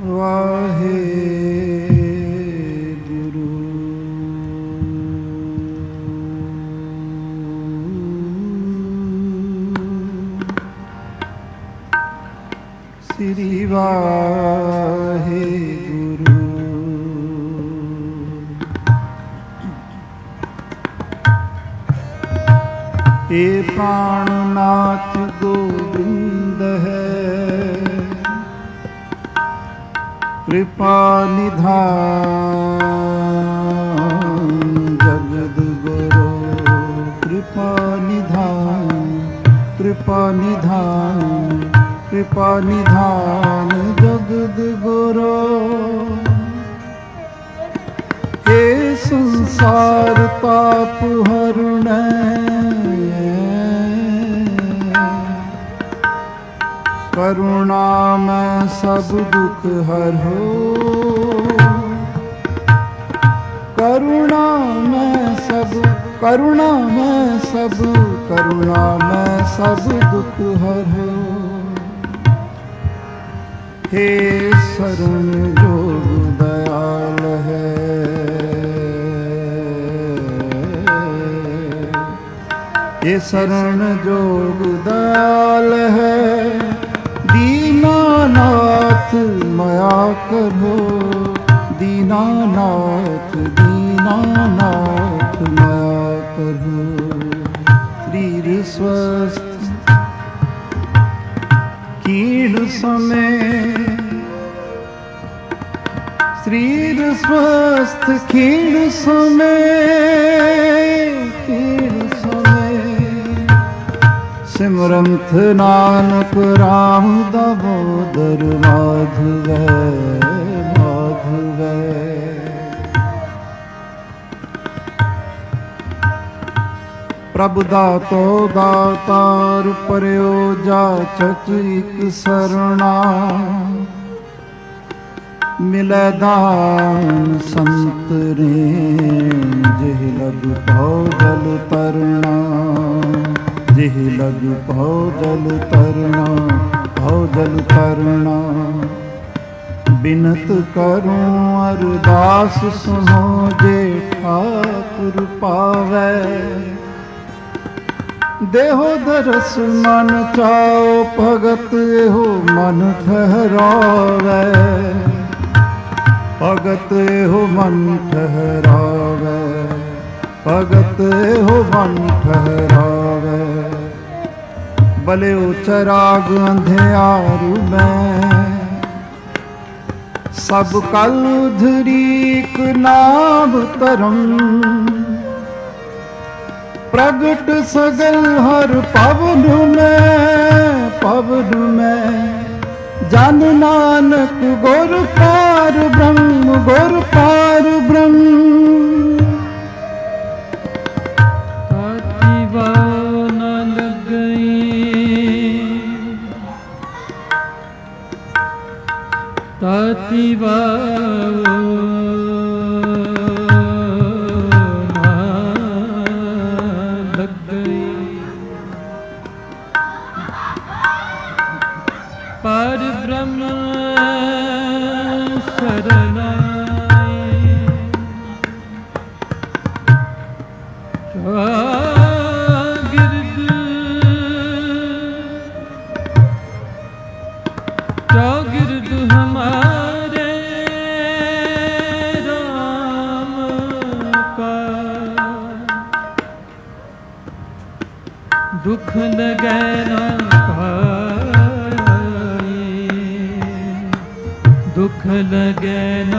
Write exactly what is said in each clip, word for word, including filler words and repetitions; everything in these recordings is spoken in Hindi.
ਵਾਹਿਗੁਰੂ। ਸ੍ਰੀ ਵਾਹਿਗੁਰੂ। ਇਹ ਪ੍ਰਾਣਨਾਥ ਗੋਬਿੰਦ ਹੈ, कृपा निधान जगद गुरु। कृपा निधान कृपा निधान कृपा निधान जगद गुरु। हे संसार ताप हरण, करुणा में सब दुख हरो। करुणा में सब करुणा में सब करुणा में सब दुख हरो। हे शरण जोग दयाल है, हे शरण जोग दयाल है। दीनानाथ माया करो, दीनानाथ दीनानाथ माया करो। शरीर स्वस्थ कीड़ समय, शरीर स्वस्थ कीड़ समय, कीड़ समय। सिमरंत नानक राम दामोदर माधव माधव। प्रभु दातो दातार परयो जाचक इक सरना। मिलै दान संत रेण, जिह लग भौ जल तरना। जिह लग भौ जल तरना, भौ जल तरना। बिनत करूं अरदास सुनो, जे ठाकुर पावै। देहो दरस मन चाओ, भगत एहो मन ठहरावै। भगत एहो मन ठहरावै, भगत एहो मन ठहरावै। भले चराग अंधियारू में, सब कल धरीक नाम तरम। प्रगट सगल हर पवन में, पवन में। जन नानक गुर पार ब्रह्म, गुर पार ब्रह्म। ताती वाव न लग गई, ताती वाव पर ब्रह्म शरणाई। चौगिर्द चौगिर्द हमारे राम का। दुख लगे ना दुख लगे ना।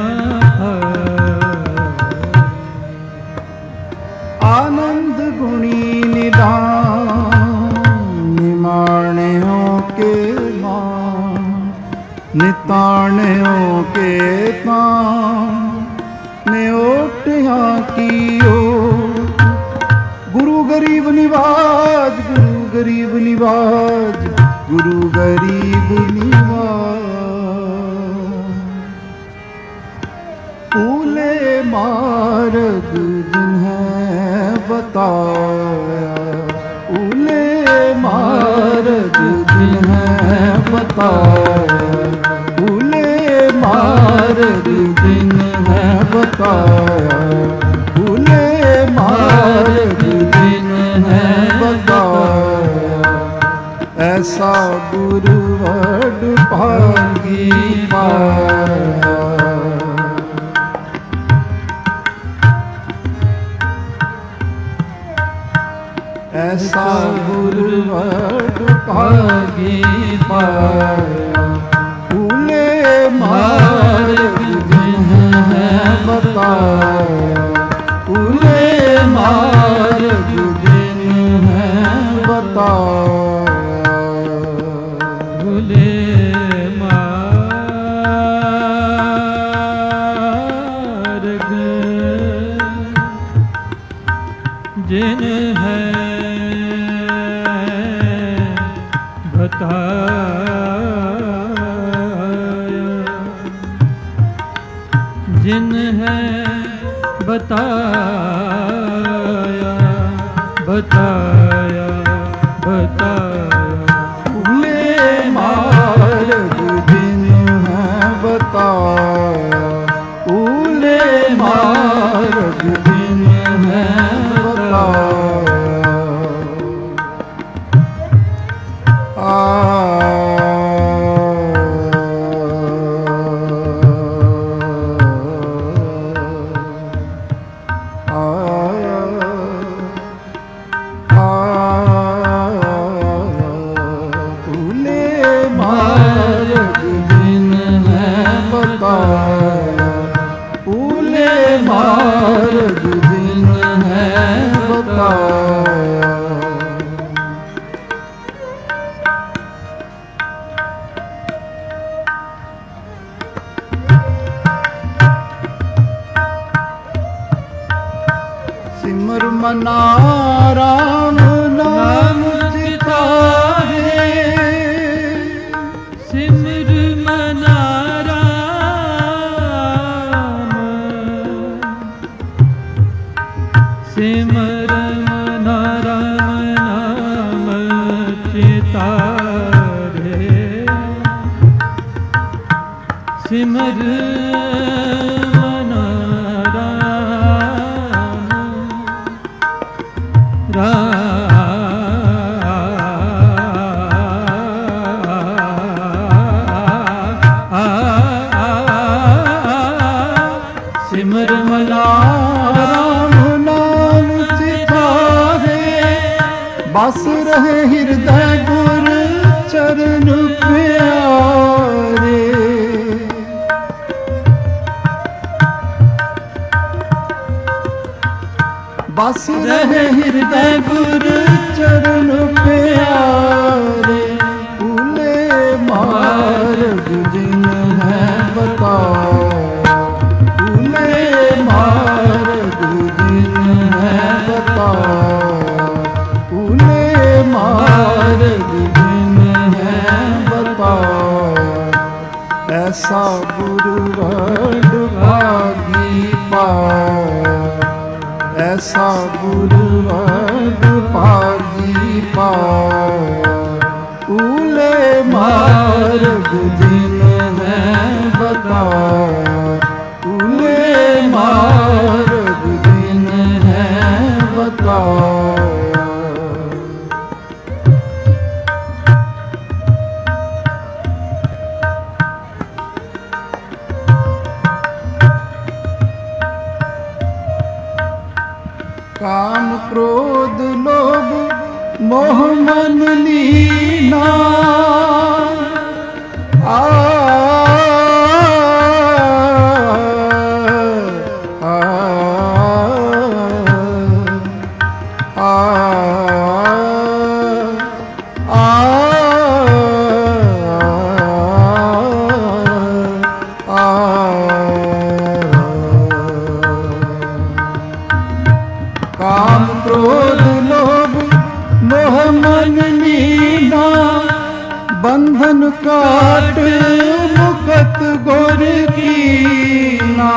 आनंद गुणी निदान, निमाण्यों के मान। निताण्यों के तान, न्योटिया की ओट। गुरु गरीब निवाज, गुरु गरीब निवाज, गुरु गरीब निवाज। फूले मार्ग जिन्हें बताया, फूले मार्ग जिन्हें बताया, फूले मार्ग मार्ग जिन है बताया, भूले मार्ग जिन है बताया, ऐसा गुरु वड भागी पाया। ऐसा गुरु वड भागी पाया, भूले मार्ग जिन है बताया, भूले मार्ग जिन है बताया, भूले मार्ग जिन है बताया, जिन है बताया, बताया, बताया, भूले मार्ग जिन है बताया, भूले मार्ग जिन है बताया। आ मार्ग जिन है बताया, सिमर मना राम नाम चितारे, सिमर मना सिमर मना राम नाम चितारे, सिमर मना राम राम, सिमर मना बस रहे हृदय गुर चरण प्यारे, बस रहे हृदय गुर चरण प्यारे, भूले मार्ग जिन है बताया, भूले मार्ग जिन है बताया, भूले मार्ग जिन है बताया, ऐसा गुरु वड भागी पाया, ऐसा गुरु वड भागी पाया, भूले मार्ग जिन है बताया, भूले मार्ग जिन है बताया। काम क्रोध लोभ मोह मन लीना, आ आ आ काम क्रोध लोभ मोह मन लीना, बंधन काट मुकत गोर कीना,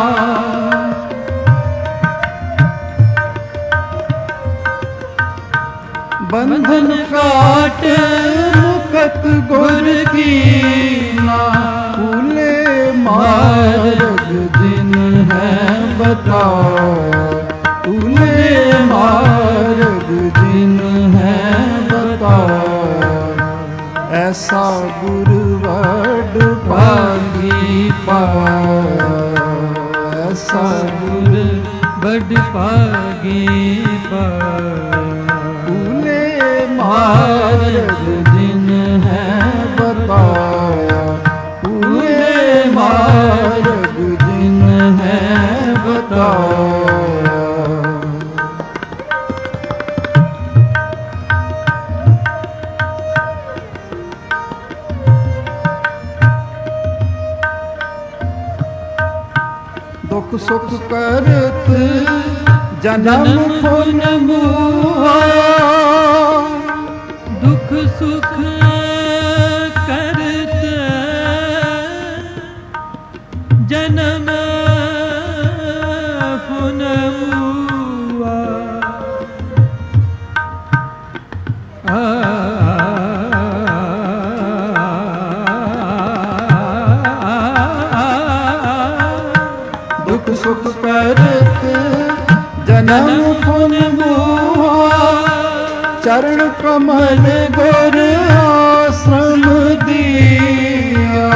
बंधन काट मुकत गोर कीना, भूले मार्ग जिन है बताया, तूने मार्ग जिन है बताया, ऐसा गुरु वड भागी पाया, ऐसा गुरु बड़ भागी पाया। तूने मार्ग जिन है बताया, तूने मार्ग जिन है बताया। दुख सुख करत जन्म फुन मुआ, दुख सुख करत जन्म फुन मुआ। दुख सुख करत जन्म फुन मुआ, चरण कमल गुर आश्रम दिया।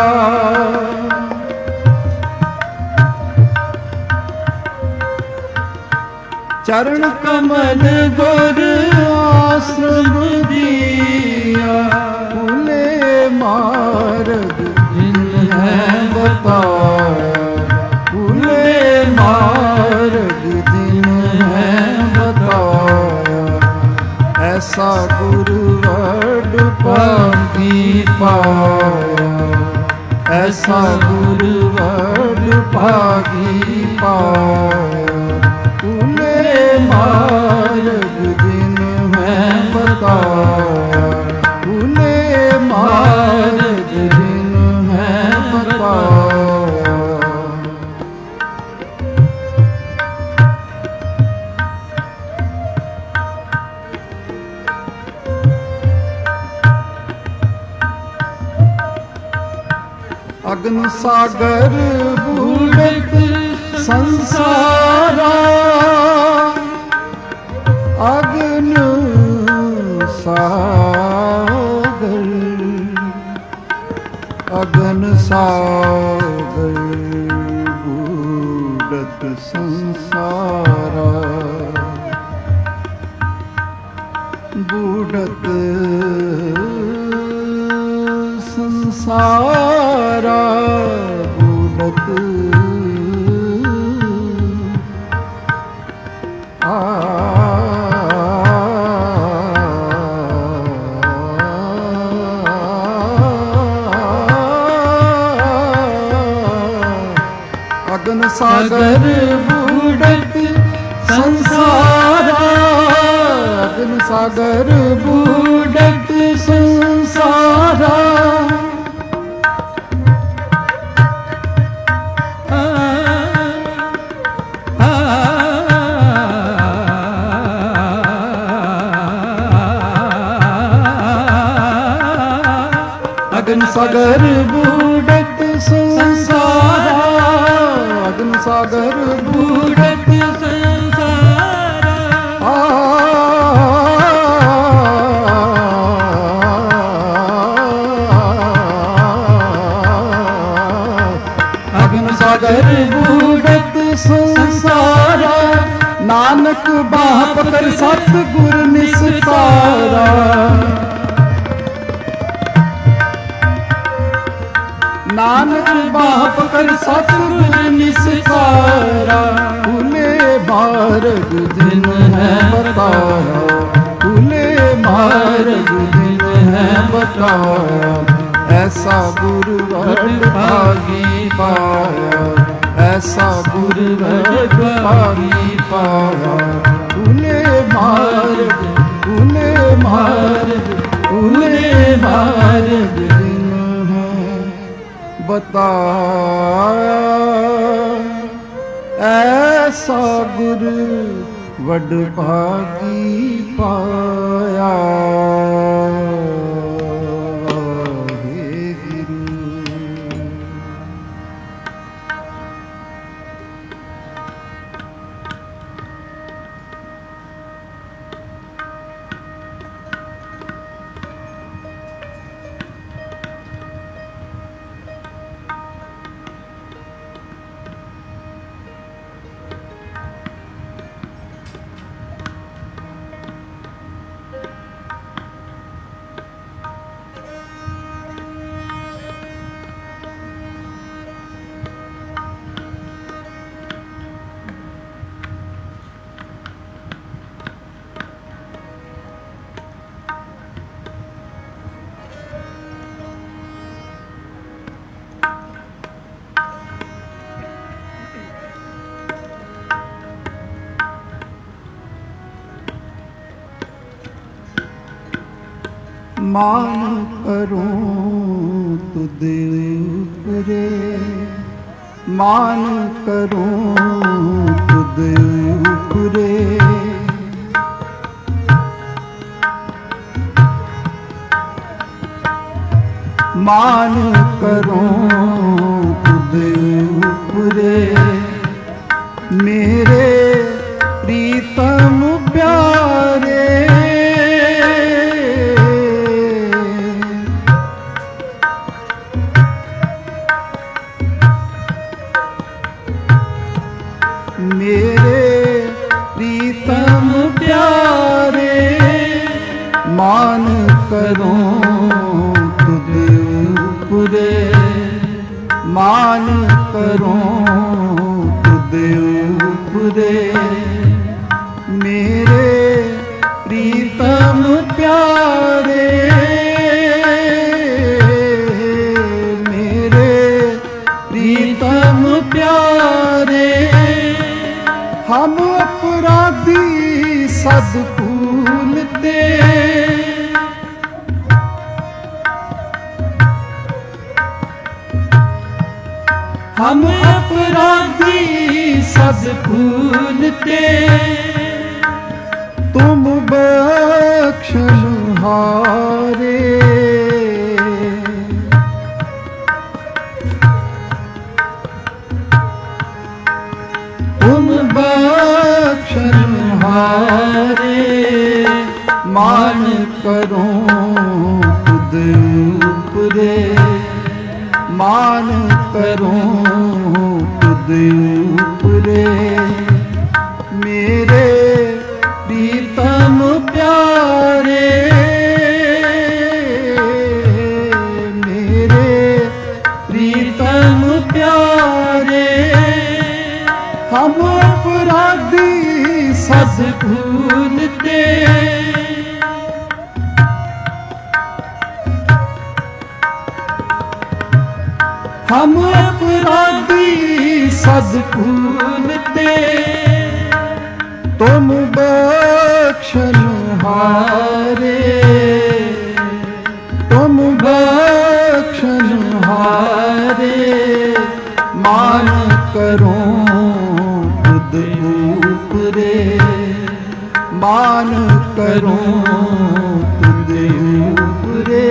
चरण कमल गुर आश्रम दिया, तूने मार्ग जिन है बताया, तूने मार्ग जिन है बताया, ऐसा गुरु वड भागी पाया, ऐसा गुरु वड भागी पाया, तूने मार्ग जिन है बताया, तूने मार्ग जिन है बताया। अग्न सागर बूढ़त संसारा, अग्न सागर, अग्न सागर बूढ़त संसारा, बूढ़त संसारा, बूढ़त आ अग्न सागर बूढ़त संसारा, अग्न सागर बूढ़त संसारा, अग्न सागर बूढ़त संसारा, अग्न सागर बूढ़त संसारा, अग्न सागर बूढ़त संसारा, नानक बाह पकड़ सतगुर निस्तारा, नानक बाह पकड़ सतगुर निस्तारा, तूने मार्ग जिन है बताया, तूने मार्ग जिन है बताया, ऐसा गुरु वड भागी पाया, ऐसा गुरु वड भागी पाया, तूने मार्ग, तूने मार्ग, तूने मार्ग बताया, ऐसा गुरु वड भागी पाया। हे गुरु मान करूं तुद उपरे, मान करूं तुद उपरे। मान करूं तुद उपरे, मेरे प्रीतम प्यारे। मेरे प्रीतम प्यारे, मान करूं तुद उपरे, मान करूं तुद उपरे। मेरे प्रीतम प्यारे, मेरे प्रीतम प्यारे। हम अपराधी सद भूलते, हम अपराधी सद भूलते। तुम बख्शनहारे, तुम बख्शनहारे। मान करूं तुद उपरे, मान करूं तुद उपरे। मेरे प्रीतम प्यारे, मेरे प्रीतम प्यारे। हम अपराधी सद भूलते, हम अपराधी सद भूलते। तुम बख्शनहारे, तुम बख्शनहारे। मान करूं तुद उपरे, मान करूं तुद उपरे।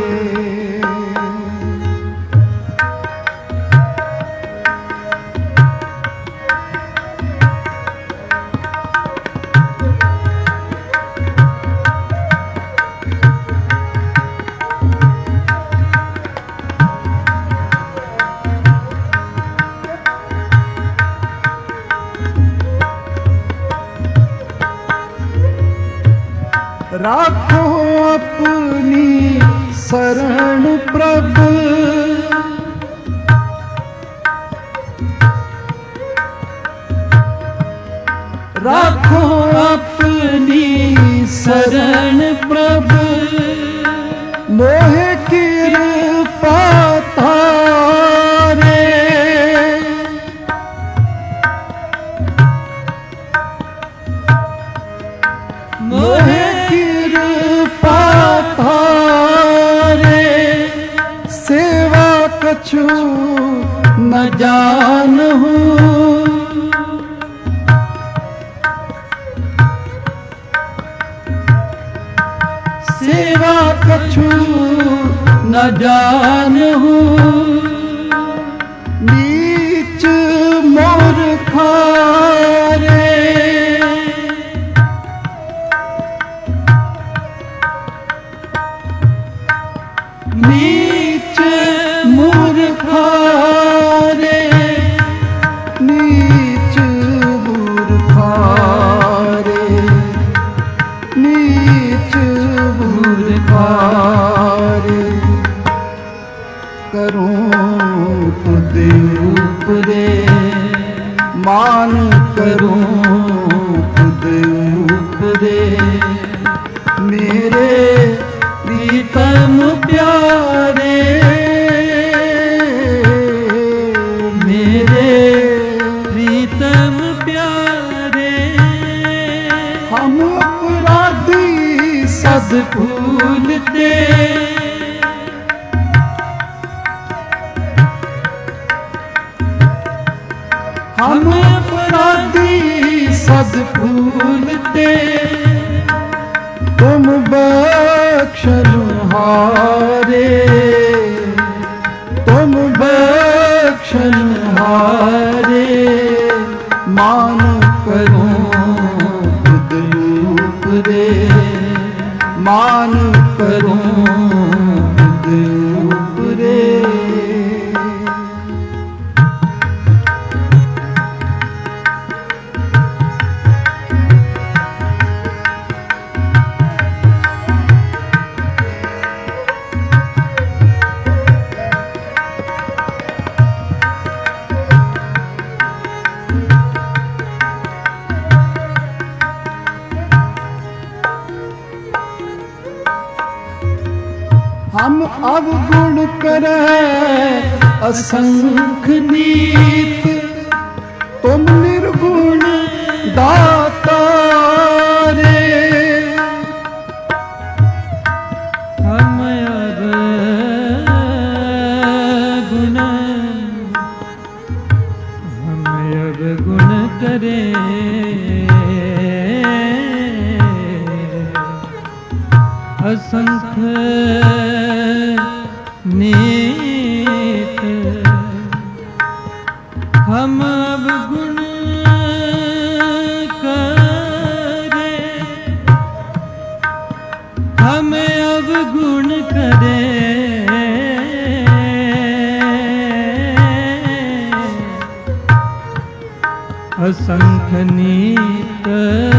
राखो अपनी शरण प्रभु, राखो अपनी शरण प्रभु। मोहे कृपा तारे, मोहे कृपा तारे। सेवा कछु न जानहूं, सेवा कछु न जानहूं। नीच मूर्खारे, नीच मूर्खारे, नीच मूर्खारे, नीच मूर्खारे। करूं तुद उपरे, मान करूं तुद उपरे। मेरे प्रीतम प्यारे, फूलते हम अपराधी सद फूलते तुम बख्शनहारे तुम बख्शनहारे मान करो खुद ऊपरे मान करो खुद ऊपरे हम अवगुण करे असंख नीत तुम निर्गुण दाता रे हम अवगुण हम अवगुण करे असंख नीत हम अवगुण करे हम अवगुण करे असंख नीत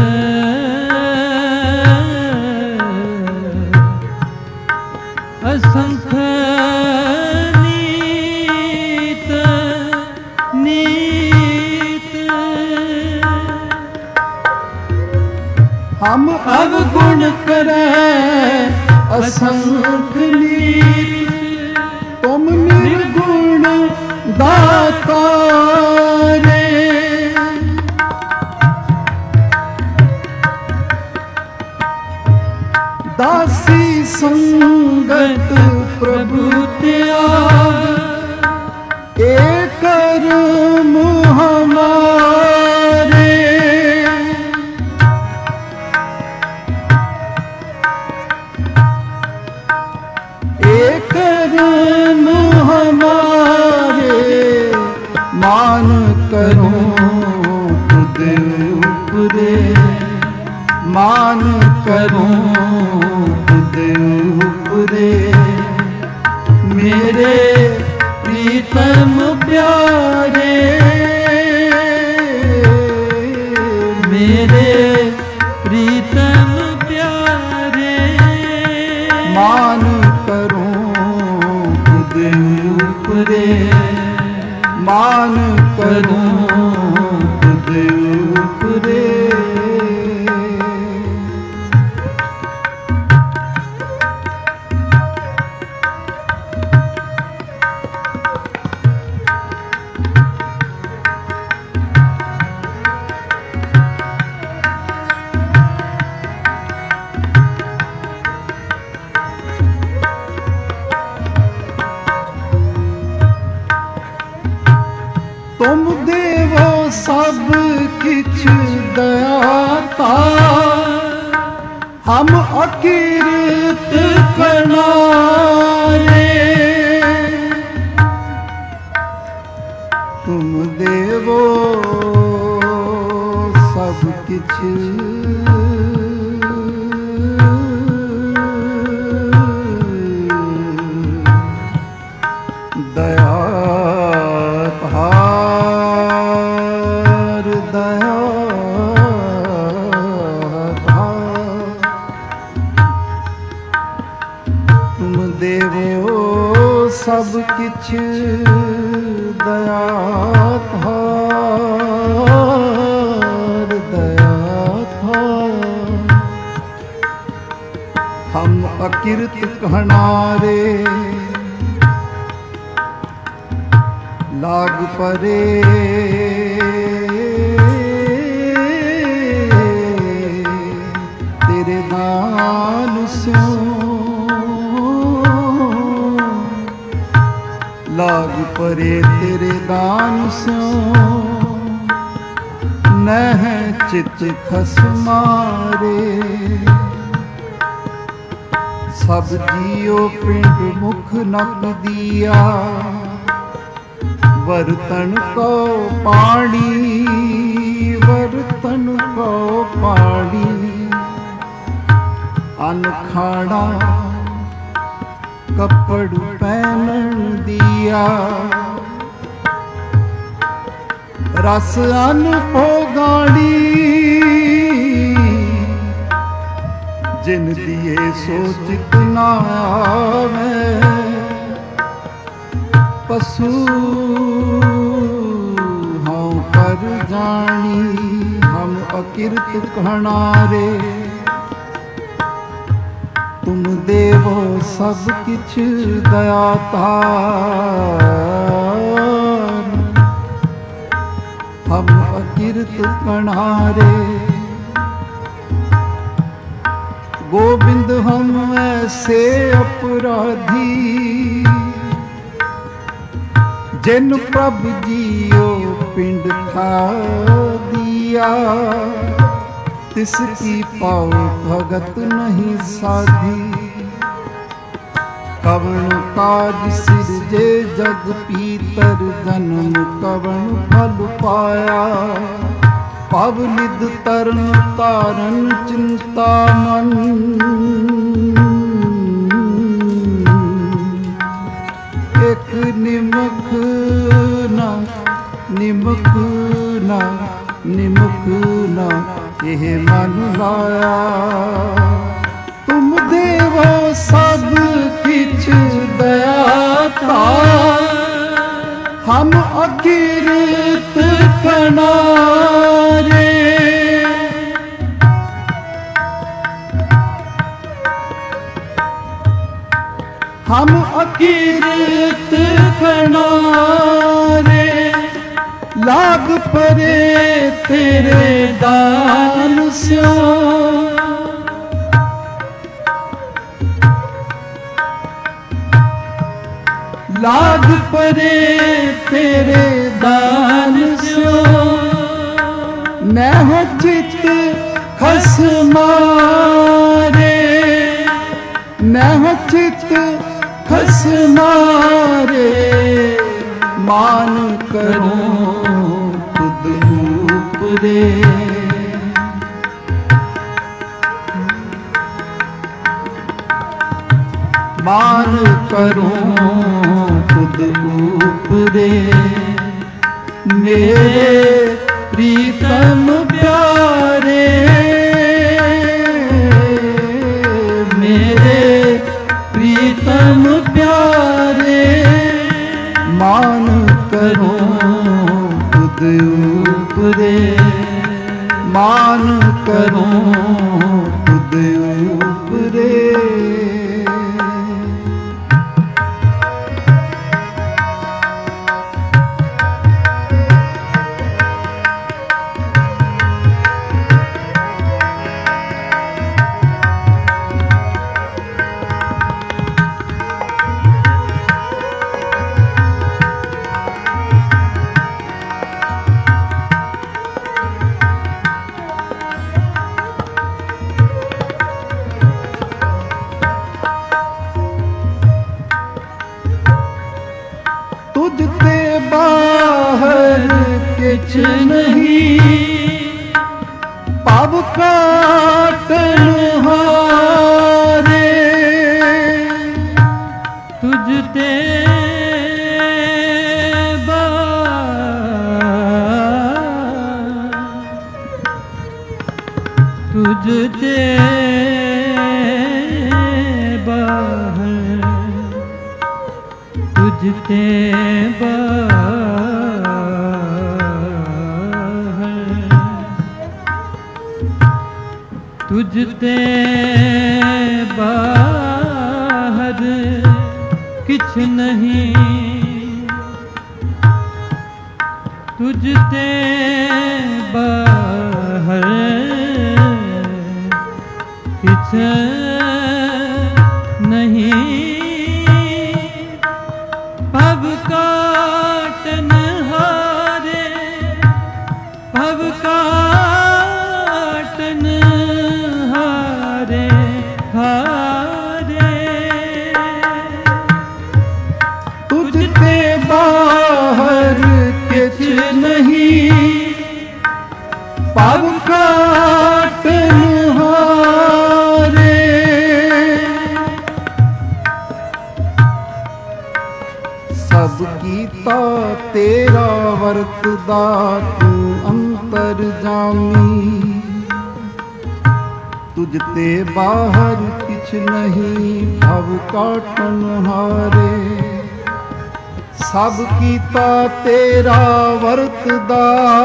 असंख नीत नीत हम अवगुण करे असंख नीत तुम निर्गुण दाता रे दासी संगत प्रभु त्याग एक कर्म हमारे एक कर्म हमारे मान करो खुद ऊपरे मान करो खुद ऊपरे मेरे प्रीतम प्यारे मेरे प्रीतम प्यारे मान करो खुद ऊपरे मान करो खुद ऊपरे तुम देवो सब किछ दयाता हम अकीर्त करनारे तुम देवो सब किछ दया सब किछ दया थार दया थार हम अकिरत कहनारे लाग परे तेरे दान से लाग परे तेरे दान स्यों नह चित खसमारे सब जियो पिंड मुख नक दिया वर्तन को पानी वर्तन को पानी अनखाड़ा कपड़ पहनन दिया रस अन भोगाड़ी जिन दिए सोचित न आवे पशु हाँ कर जानी हम अकिरत कहणारे तुम देवो सब किछ दयातार हम अकिरत कहणारे गोविंद हम ऐसे अपराधी जिन प्रभु जियो पिंड खा दिया तिसकी पाओ भगत नहीं साधी कवण काज सिरजे जग पीतर जन्म कवण फल पाया पवनिद तरन तारन चिंता मन एक निमक ना निमक ना निमक ना यह मन लाया तुम देवो सब किछ दयाता हम अकिरत कहणारे हम अकिरत कहणारे लाग परे तेरे दान स्यों लाग परे तेरे दान स्यों नह चित खसमारे नह चित खसमारे मान करो खुद ऊपरे मान करो खुद ऊपरे मेरे प्रीतम प्यारे मेरे प्रीतम प्यारे मान करो खुद ऊपरे मान करो खुद ऊपरे तुझते बाहर किछ नहीं पाप काटन हारे तुझते तुझते बाहर तुझते बाहर तुझते बाहर किछ नहीं तुझते बाहर किछ नहीं पब का बाहर किछ नहीं, पग काटन हारे। सब कीता तेरा वरतदा तू अंतर जामी, तुझ ते बाहर किछ नहीं, भव काटन हारे। सब कीता तेरा वरतदा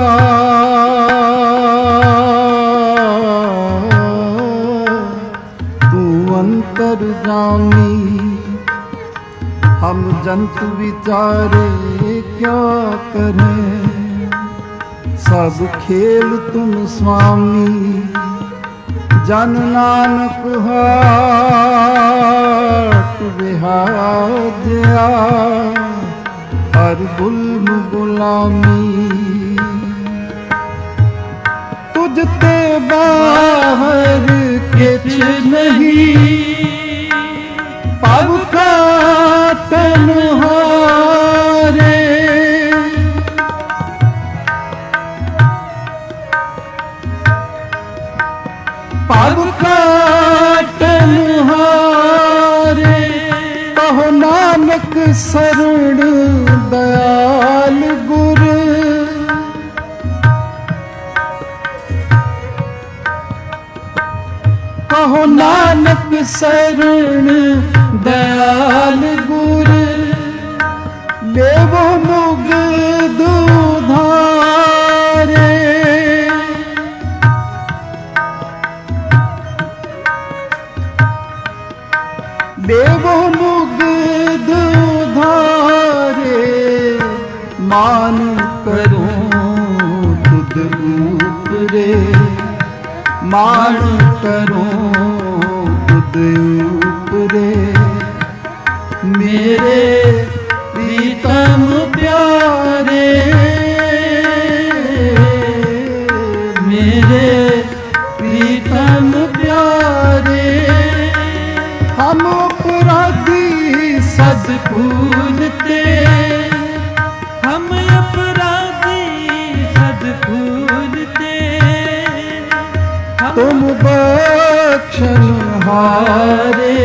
तू अंतर जामी। हम जंतु विचारे क्या करें, सब खेल तुम स्वामी। जन नानक हाट बिहाजया, हर गुल्म गुलामी। तुझ ते बाहर किछ नहीं, पग काटन हारे। पग काटन हारे। कहो नानक शरण दयाल गुर, कहो नानक शरण दयाल गुर। लेवो मुग्ध उधारे, लेवो मुग्ध उधारे। मान करो तुध ऊपरे, मान करो तुध ऊपरे। मेरे प्रीतम प्यारे, मेरे प्रीतम प्यारे। हम अपराधी सद पूजते, हम अपराधी सद पूजते। तुम बख्शन हारे,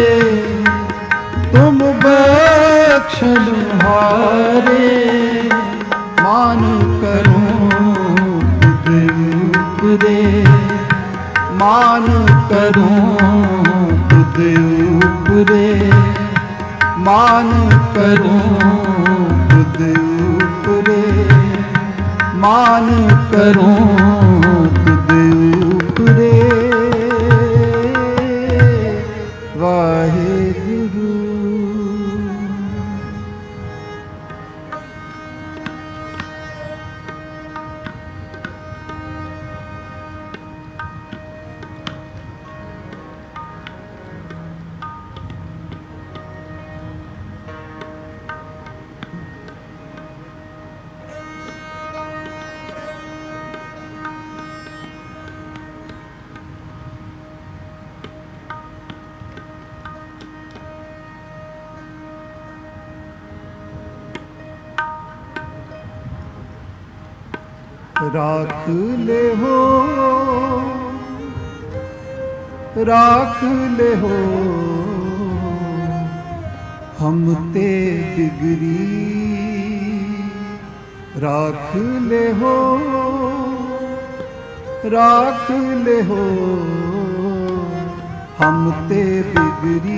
तुम बख्शन हारे। मान करो तुझ ऊपरे, मान करो तुझ ऊपरे। मान करो तुझ ऊपरे, मान करो तुझ ऊपरे। वाहेगुरु। राख ले हो, राख ले हो हम ते बिगड़ी। राख ले हो, राख ले हो हम ते बिगड़ी।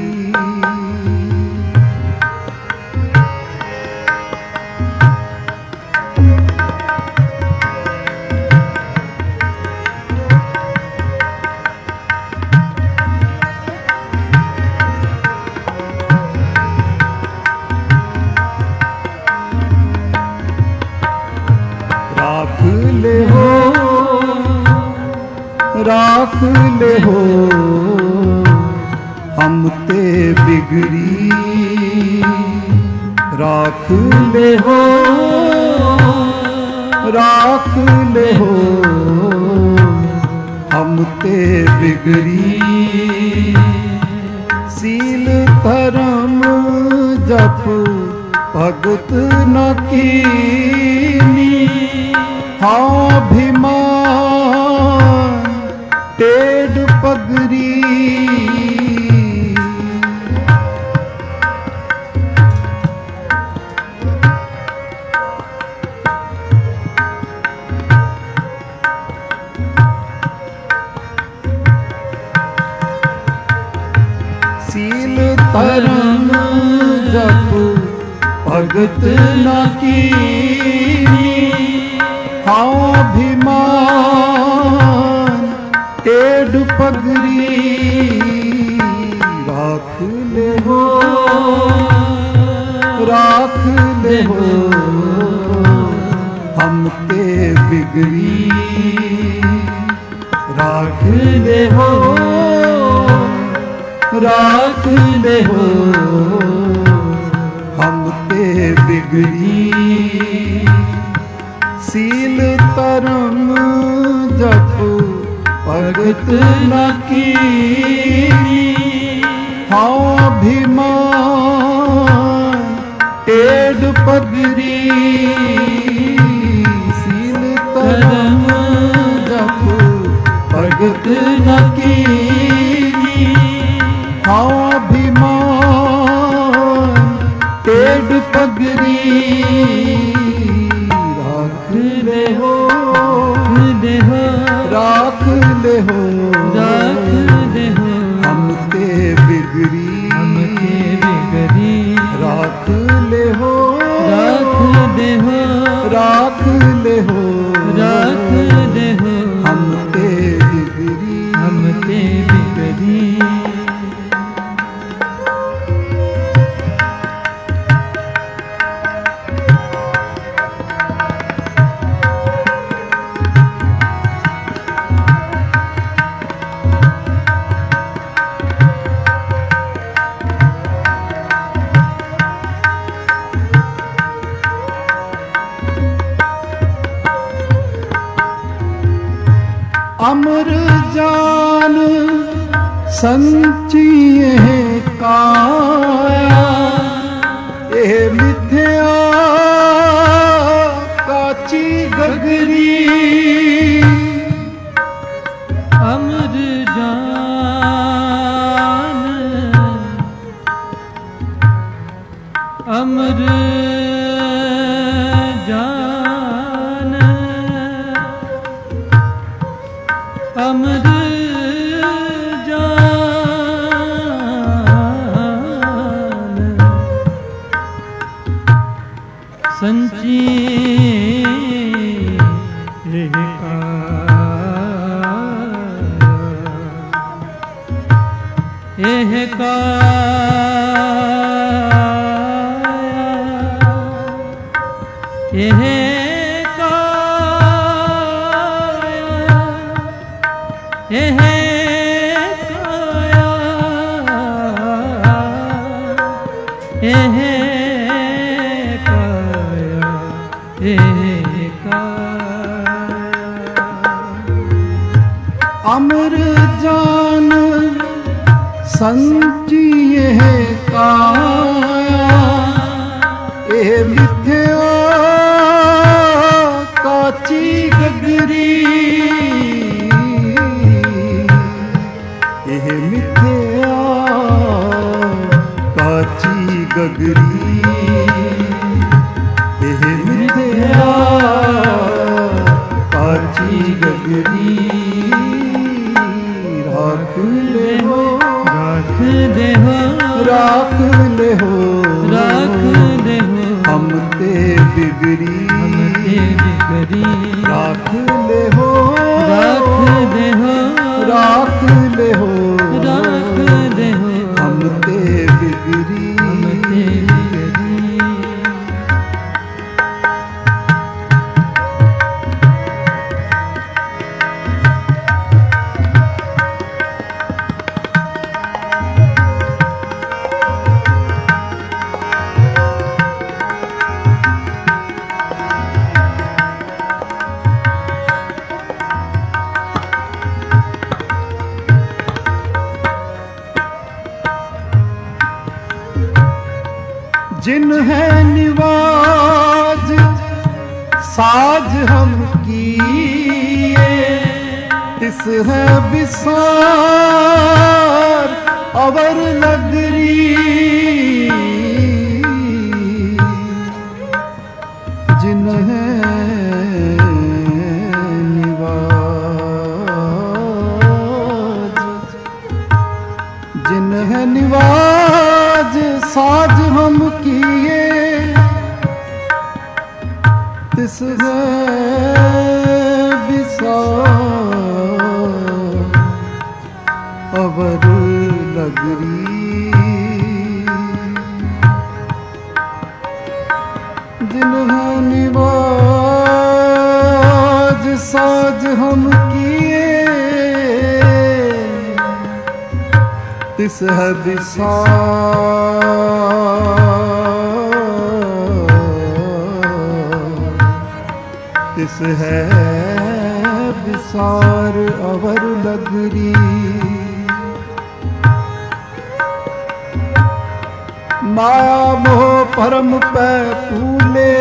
राख ले हो हम ते बिगड़ी। राख ले हो, राख ले हो हम ते बिगड़ी। सील धर्म जप भगत न कीनी हाँ अभिमान टेढ़ पगरी सील धर्म जप भगत न कीनी हाँ अभिमान टेढ़ पगरी राख ले हो राख ले हो हम ते बिगड़ी राख ले हो राख ले हो हम ते बिगड़ी सील तरम जप भगत न कीनी हाँ अभिमान टेढ़ पगड़ी सील तरम जप भगत न कीनी हाँ अभिमान टेढ़ पगड़ी राख ले हो राख ले हो राख ले हो हम ते बिगड़ी हम ते बिगड़ी राख ले हो राख ले हो राख ले हो राख ले हो हम ते बिगड़ी हम ते बिगड़ी अमर जान संचिए काया ए मिथ्या काची गगरी अमर जान अमर जान अमर जान संची एह काया एह काया एह काया एह काया एह काया अमर जान संचिए काया ए मिथ्या काची गगरी एह मिथ्या काची गगरी एह मिथ्या काची गगरी राख ले हो राख ले हो राख ले हो राख ले हो हम ते बिगड़ी हम ते बिगड़ी राख ले हो राख ले हो राख ले हो राख ले हो हम ते बिगड़ी हम ते बिगड़ी जिन है निवाज साज हम किए, तिस है विसार अवर नगरी। जिन है निवाज, जिन है निवाज साज हम किए, तिस है विसार अवर नगरी। जिन है निवाज साज हम किए, तिस है विसार, तिस है विसार अवर नगरी। माया मोह परम पै फूले,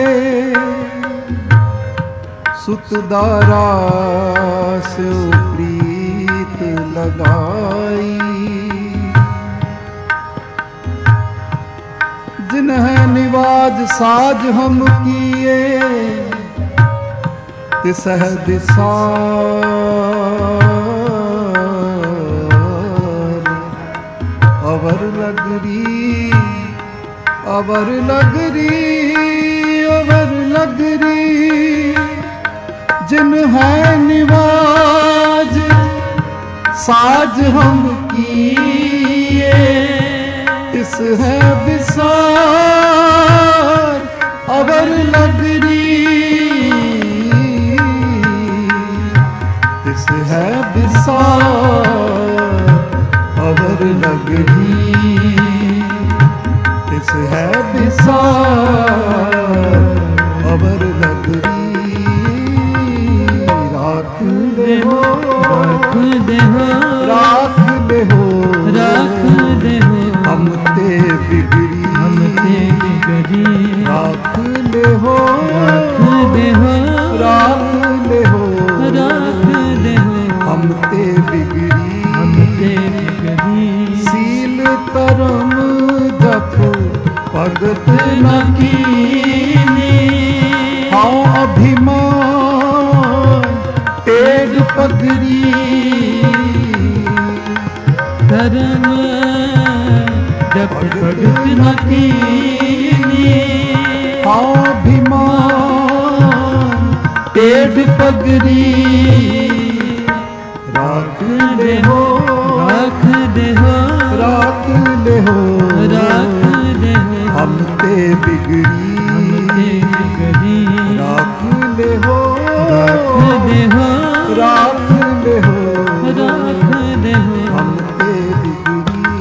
सुत दारा से प्रीत लगाई। जिन है निवाज साज हम किए, तिस है विसार अवर नगरी। अवर नगरी, अवर नगरी। जिन है निवाज साज हम किए, तिस है विसार अवर नगरी। तिस है विसार अवर नगरी। तिस है विसार अवर नगरी। राख देहो, राख देहो, राख देहो, राख देहो, हम ते बिगड़ी, हम ते बिगड़ी। राख देहो, राख देहो, राख देहो, राख देहो, हम ते बिगड़ी, हम ते बिगड़ी। सील तरम जप भगत न कीनी, हाँ अभिमान टेढ़ पगड़ी। धर्म जप भगत न कीनी, हाँ अभिमान टेढ़ पगड़ी। राख देहो, राख देहो, राख देहो, राख देहो, हम ते बिगड़ी, हम ते बिगड़ी। राख देहो, राख देहो, राख देहो, राख देहो, हम ते बिगड़ी।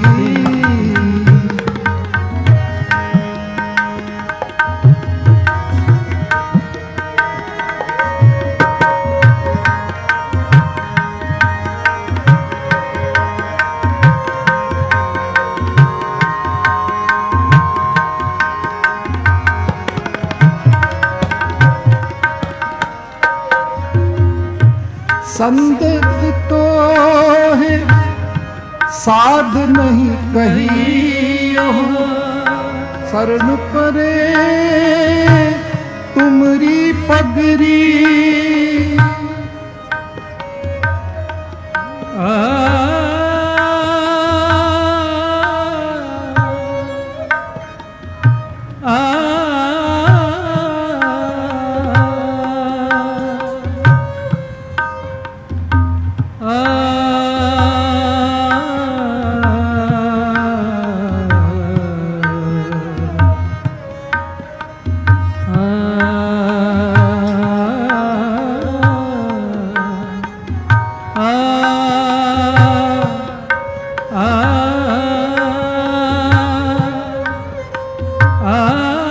संदिग्ध तो है साध नहीं कही, शरण परे तुमरी पगरी। आ आ आ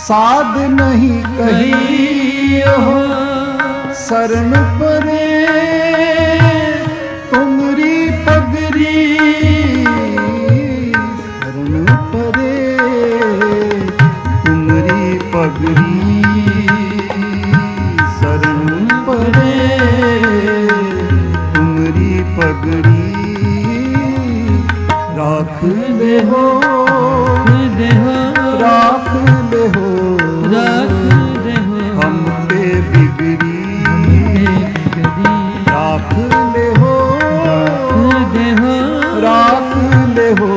साध नहीं कही हो शरण परे तुमरी पगरी शरण परे तुमरी पगरी शरण परे तुमरी पगड़ी राख ले हो राख ले हो हम पे बिगड़ी राख ले हो राख ले हो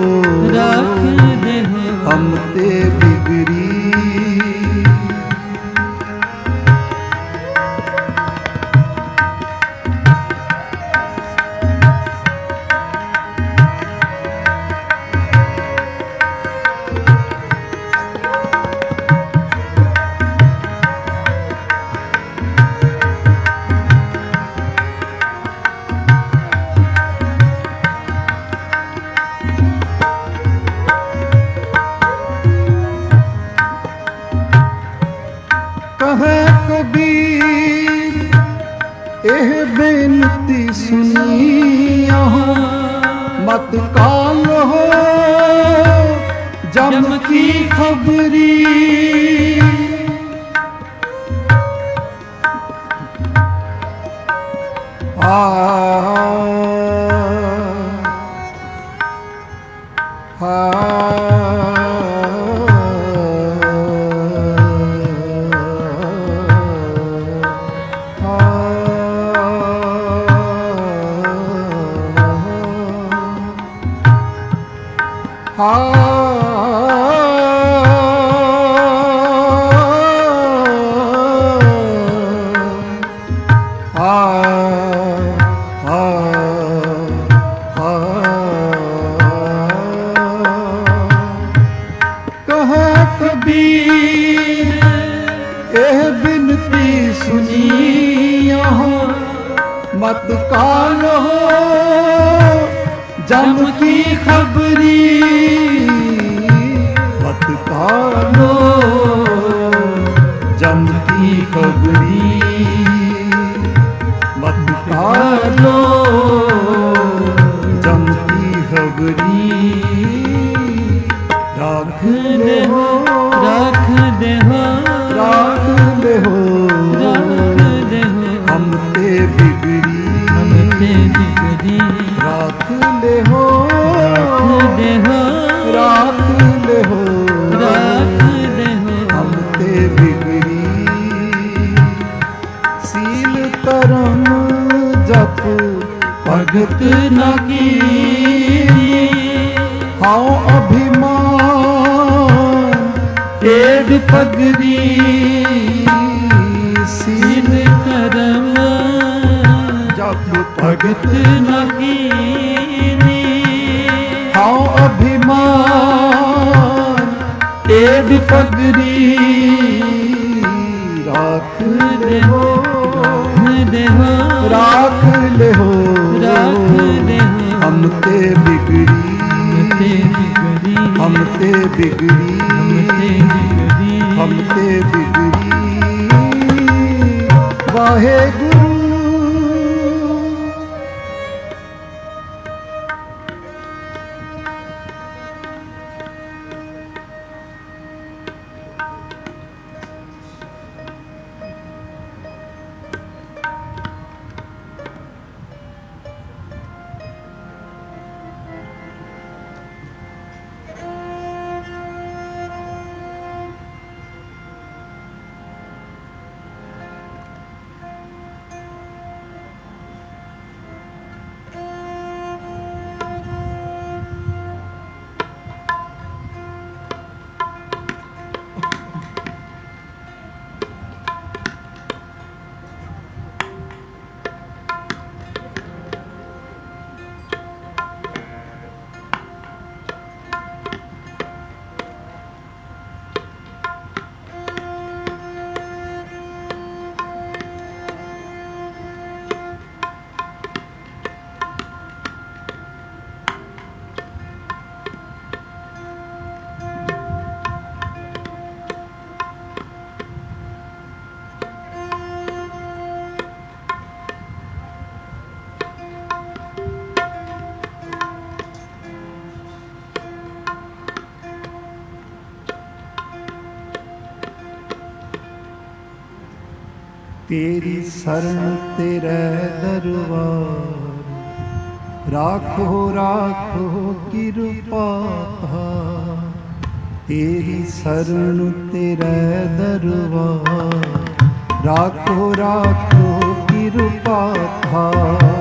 हम ते बिगड़ी कहे कबीर एह बेनती सुनिया मत काल हो जम की खबरी आ मत काल हो जम की खबरी मत काल हो जम की खबरी मत काल हो जम की खबरी राख ले हो राख दे हो राख ले हो हम ते बिगड़ी राख ले हो राख ले हो हम ते बिगड़ी सील करम जप भगत न की हाँ अभिमान टेढ़ पगड़ी सील करम जप भगत न कीनी हाँ अभिमान टेढ़ पगड़ी राख ले हो राख ले हो हम ते बिगड़ी हम ते बिगड़ी हम ते बिगड़ी वाहे गुरु तेरी शरण तेरे दरबार, राखो राखो कृपा धार। तेरी शरण तेरे दरबार, राखो राखो कृपा धार।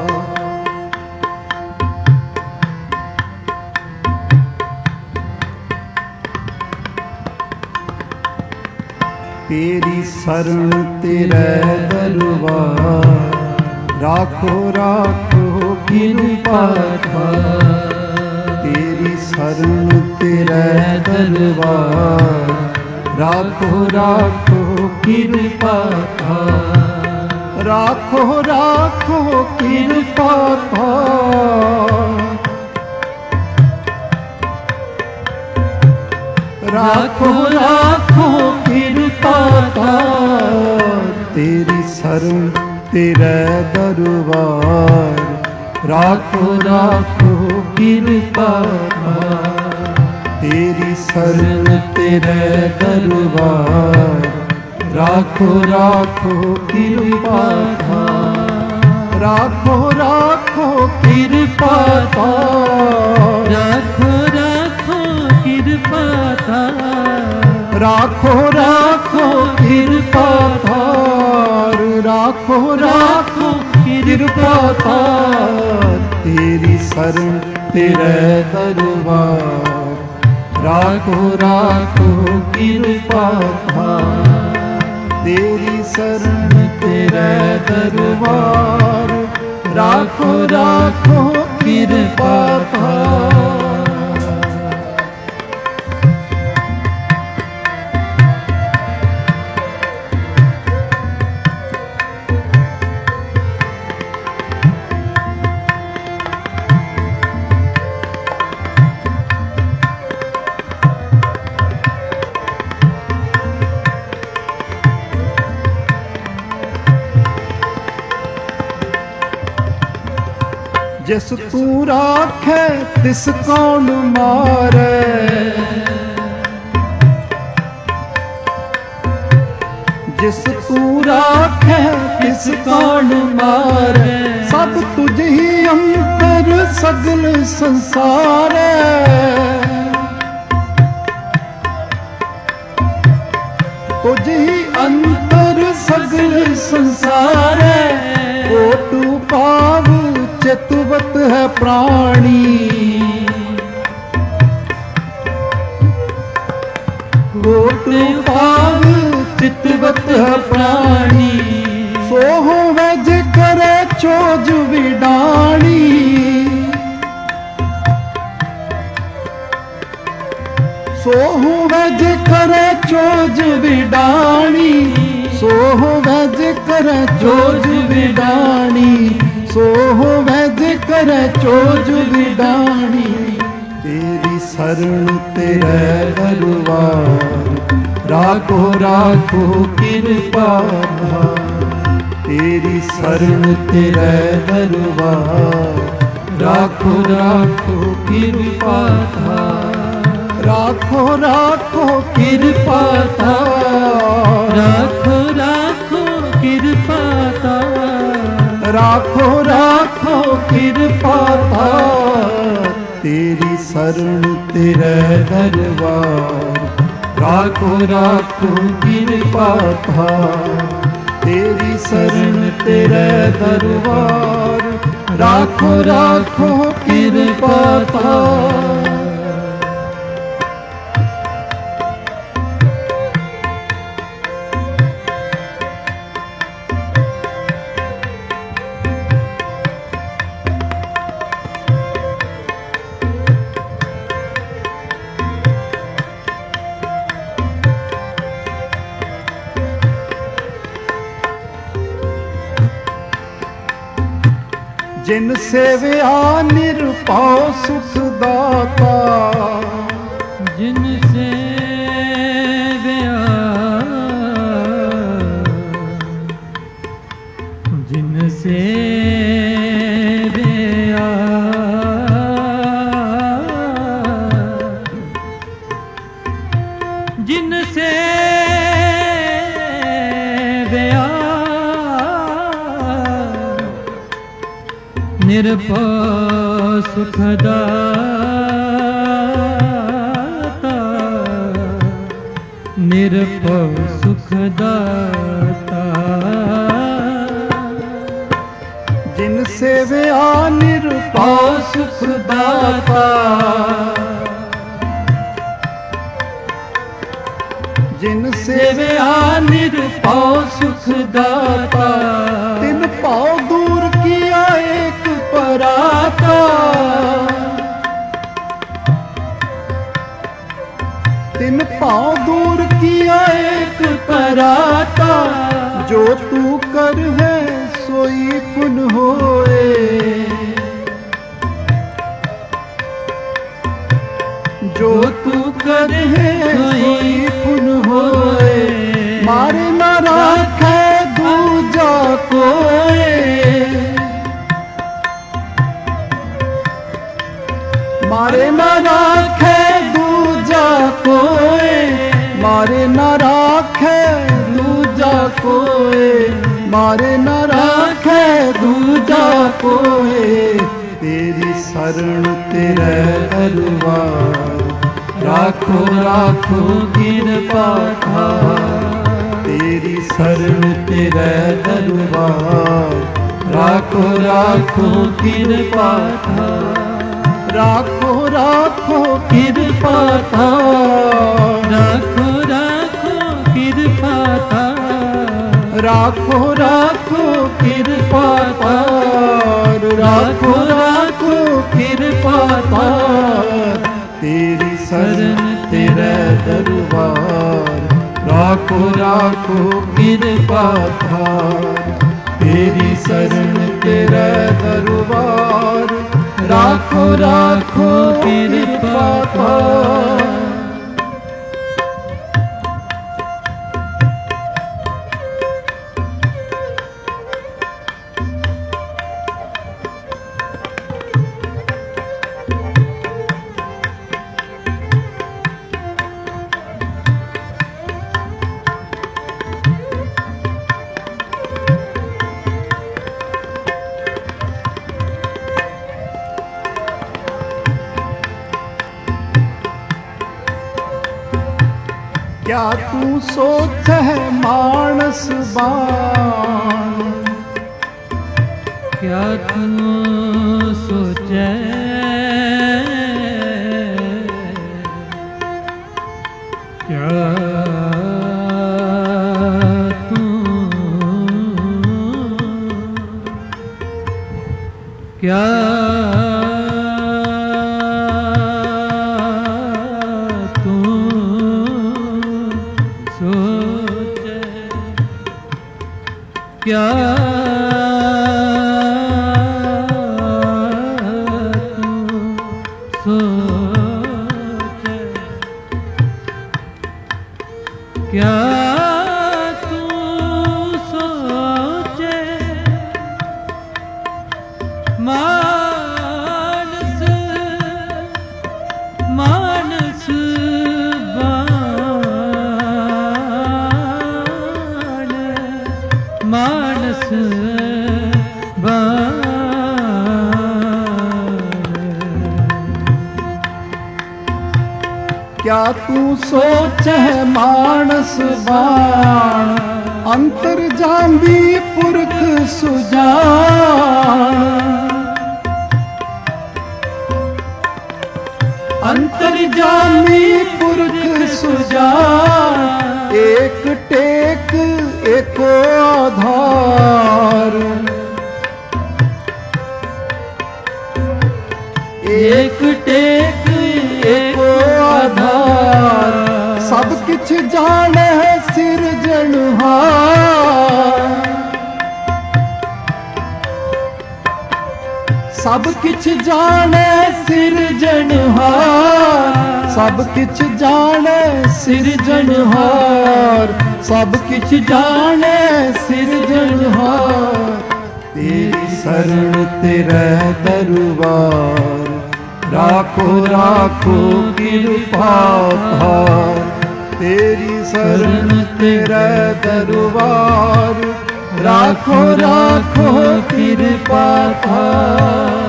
तेरी शरण तेरे दरबार, राखो राखो कृपा धार। तेरी शरण तेरे दरबार, राखो राखो कृपा धार। राखो राखो कृपा धार। राखो राखो कृपा धार। तेरी शरण तेरे दरबार, राखो राखो कृपा धार। तेरी शरण तेरे दरबार, राखो राखो कृपा धार। राखो राखो कृपा धार। राखो राखो कृपा धार। राखो राखो कृपा धार। राखो राखो कृपा धार। तेरी शरण तेरे दरबार, राखो राखो कृपा धार। तेरी शरण तेरे दरबार, राखो राखो कृपा धार। जिस तू राखे तिस कौन मारे। जिस तू राखे तिस कौन मारे। सब तुझ ही अंतर सगल संसार। तुझ ही अंतर सगल संसार। कोटु पाव चितवत है प्राणी। कोटु पाव चितवत है प्राणी। सोहो वज करे चोज विडाणी। सोहो वज करे चोज विडाणी। सोहो वज करे चोज विडाणी। सोहो वज करे चोज विडाणी। तेरी शरण तेरे दरबार, राखो राखो कृपा धार। तेरी शरण तेरे दरबार, राखो राखो कृपा धार। राखो राखो कृपा धार। राखो राखो कृपा धार। राखो राखो कृपा धार। तेरी शरण तेरे दरबार, राखो राखो कृपा धार। तेरी शरण तेरे दरबार, राखो राखो कृपा धार। जिन सेविया निरपाओ सुख दाता। जिन सेविया जिन सेविया जिन सेविया ਨਿਰਭਉ ਸੁਖ ਦਾਤਾ ਨਿਰਭਉ ਸੁਖ ਦਾਤਾ ਜਿਨ ਸੇਵਿਆ ਨਿਰਭਉ ਸੁਖ ਦਾਤਾ ਜਿਨ ਸੇਵਿਆ ਨਿਰਭਉ ਸੁਖ ਦਾਤਾ ਤਿਨ ਭਉ ਦੂਰ ਕੀਆ ਏਕ ਪਰਾਤਾ ਤਿਨ ਭਉ ਦੂਰ ਕੀਆ ਏਕ ਪਰਾਤਾ ਜੋ ਤੂ ਕਰ ਹੈ सोई पुन होए जो तू कर है सोई पुन होए मारे न राखे दूजा कोए मारे न राखे दूजा कोए मारे न राखे दूजा कोए मारे न राखे दूजा कोए तेरी शरण तेरे दरबार राखो राखो कृपा तेरी शरण तेरे दरबार राखो राखो कृपा राखो राखो कृपा राखो राखो कृपा राखो राखो कृपा तार राखो राखो कृपा तार तेरी शरण तेरे दरबार राखो राखो कृपा तार तेरी शरण तेरे दरबार राखो राखो कृपा तार क्या तू सोच है मानस बाण क्या तू सोचे क्या तू क्या क्या तू सोचे क्या तू सोचे मानस मानस बाण मानस क्या तू सोच है मानस बाण अंतर जांबी पुरख सुजान अंतर जांबी पुरख सुजान एक टेक एको आधार एक टेक एको आधार सब किछ जाने है सिरजनहार सब किछ जाने सिरजनहार सब किछ जाने सिरजनहार सब किछ जाने सिरजनहार तेरी शरण तेरे दरबार राखो राखो कृपा तार तेरी शरण तेरे दरबार राखो राखो कृपा थार।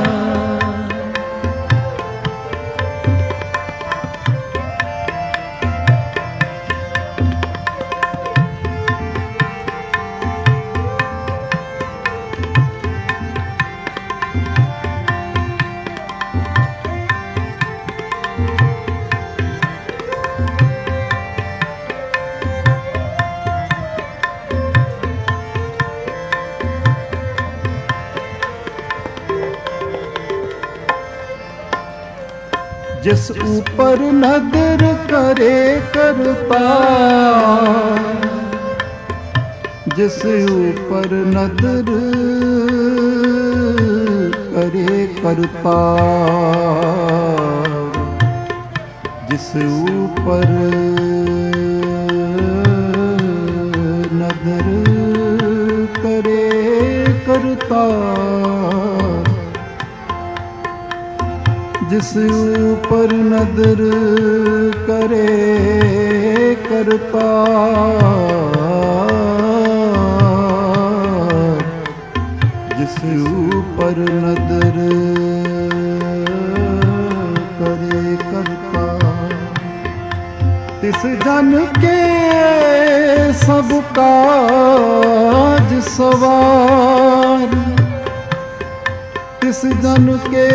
जिस ऊपर नदर करे करता, जिस ऊपर नदर करे करता, जिस ऊपर नदर करे करता, जिस ऊपर नदर करे करता, जिस ऊपर नदर करे करता, तिस जन के सब काज सवार, तिस जन के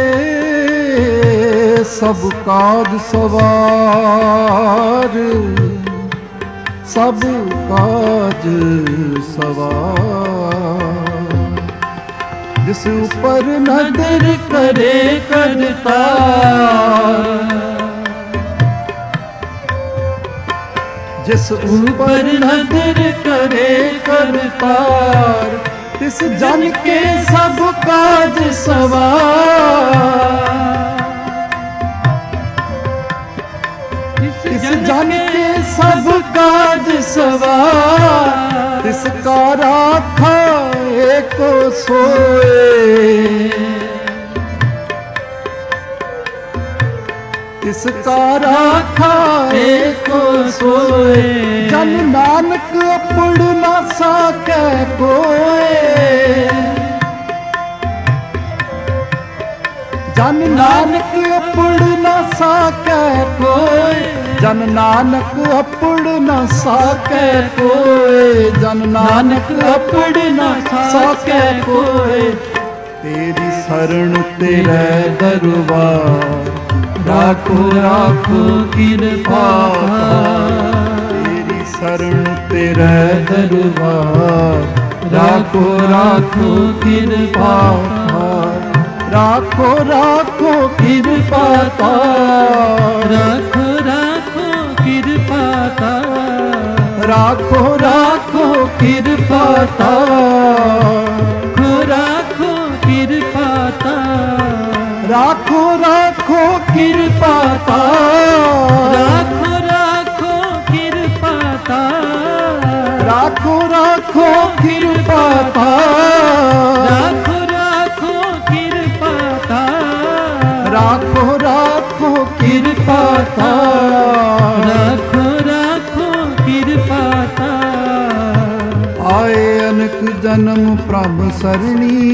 सब काज सवार, सब काज सवार, जिस ऊपर नदर करे करता, जिस ऊपर नदर करे करता, तिस जन के सब काज सवार, तिस जन के सब काज सवार, तिसका राखा एको सोए, तिसका राखा एको सोए, जन नानक अपड़ न साकै कोय, जन नानक अपड़ न साकै कोय, जन नानक अपड़ न साकै कोय, जन नानक अपड़ न साकै कोय, तेरी शरण तेरे दरबार, राखो राखो कृपा थार, तेरी शरण तेरे दरबार, राखो राखो कृपा थार, राखो राखो कृपा थार, राखो राखो कृपा थार, राखो राखो कृपा थार, राखो कृपा थार, राखो राखो कृपा थार, राखो राखो कृपा थार, राखो राखो कृपा थार, राखो राखो कृपा थार, राखो राखो कृपा थार, राखो राखो कृपा थार। आए अनक जन्म प्रभ सरणी,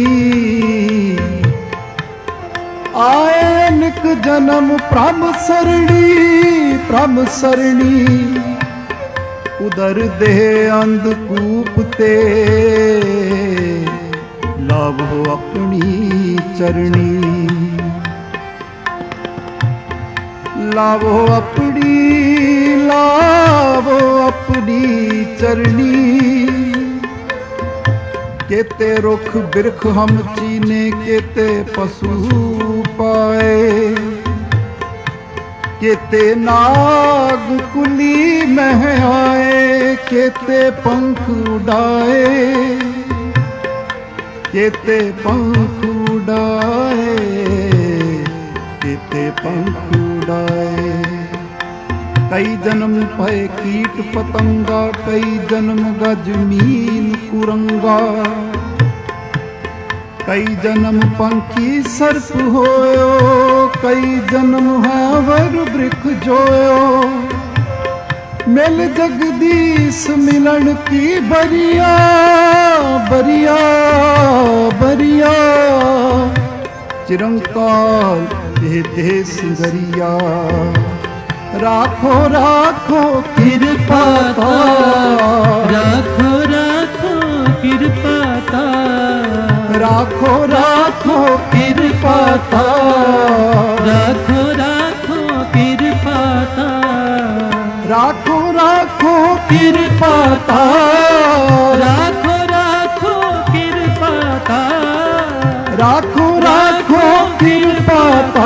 आए अनक जन्म प्रभ सरणी, प्रभ सरणी, उदर देह अंधकूप ते, लाभो अपनी चरणी, लाभो अपनी, लाभो अपनी चरणी, केते रुख बिरख हम चीने, केते पशु पाए, केते नाग कुली मह आए, केते पंख उड़ाए, केते पंख उड़ाए, केते पंख उड़ाए, कई जन्म भय कीट पतंगा, कई जन्म गज मीन कुरंगा, कई जन्म पंखी सर्प होयो, कई जन्म है वर वृख जोयो, मिल जगदीश मिलन की बरिया बरिया बरिया चिरंकाल ये देश गरिया राखो राखो कृपा राखो राखो कृपा राखो राखो कृपा राखो राखो कृपा राखो राखो कृपा राखो राखो कृपा राखो राखो कृपा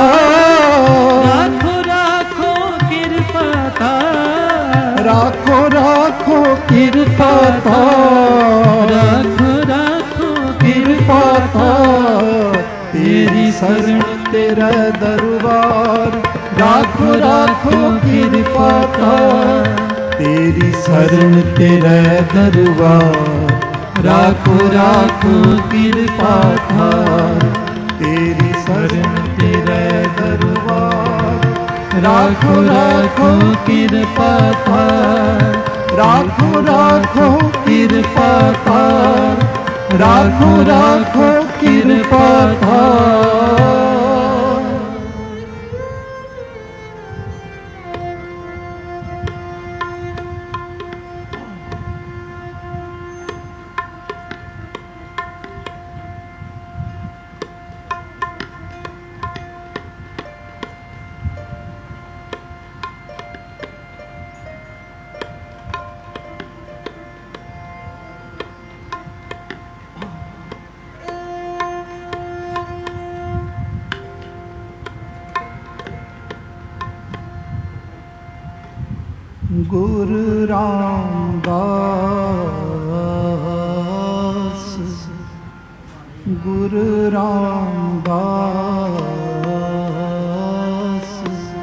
राखो राखो कृपा राखो राखो कृपा राखो राखो कृपा तेरी शरण तेरा दरबार राखो राखो कृपा तेरी शरण तेरा दरबार राखो राखो कृपा तेरी शरण तेरा दरबार राखो राखो कृपा राखो राखो कृपा राखो राखो कृपा गुरु रामदास गुरु रामदास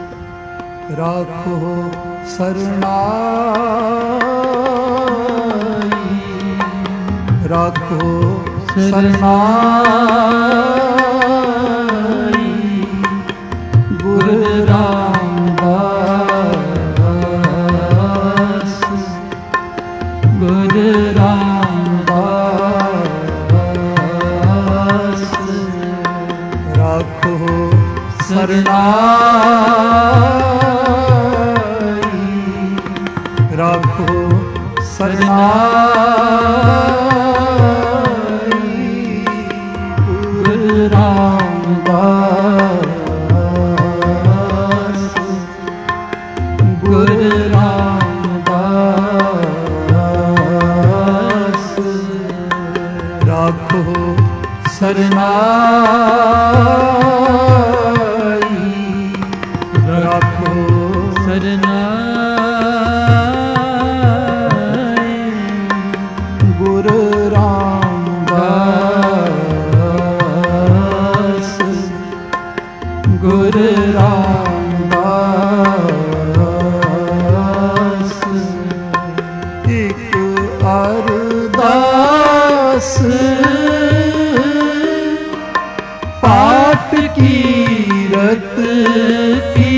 राखो शरणाई राखो शरणाई गुरु रामदास गुरु रामदास राखो शरणाई राखो शरणाई गुरु रामदास गुरु रामदास राखो शरणाई राखो शरणाई गुरु रामदास गुरु रामदास एक अरदास पाठ कीरत की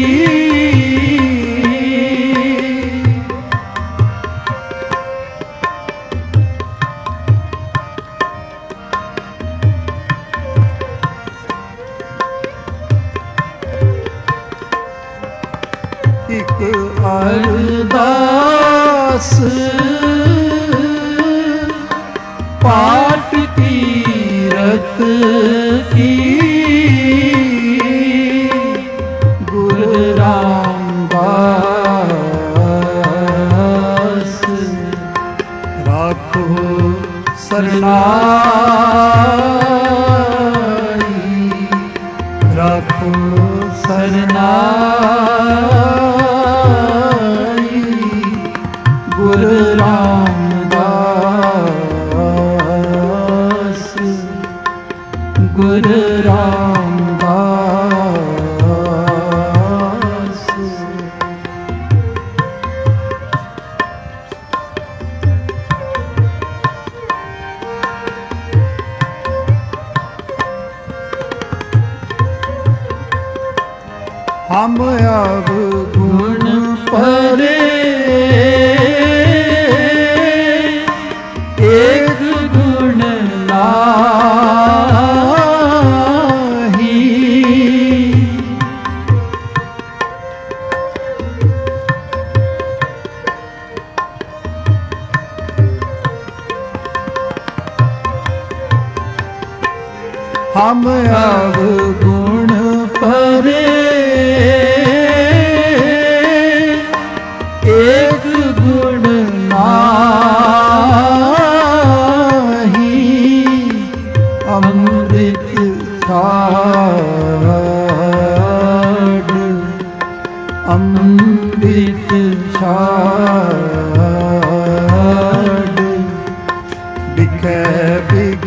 एक अरदास पाठ कीरत की गुरु रामदास राखो शरणाई राखो शरणाई गुरु रामदास गुरु रामदास हम अब गुण परे हम अवगुण परे एक गुण नाही अमृत छाड़ अमृत छाड़ बिखे बिख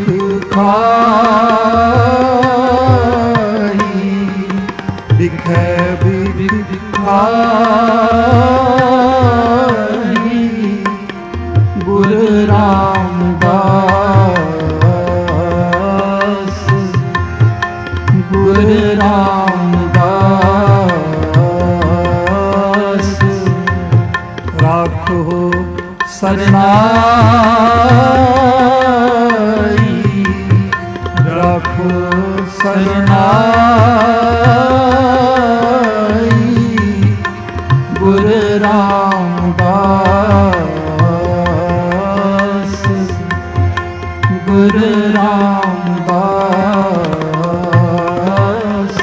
खाई बिखे बिख खाई गुरु रामदास गुरु रामदास राखो सरनाई राखो सरनाई गुरु रामदास गुरु रामदास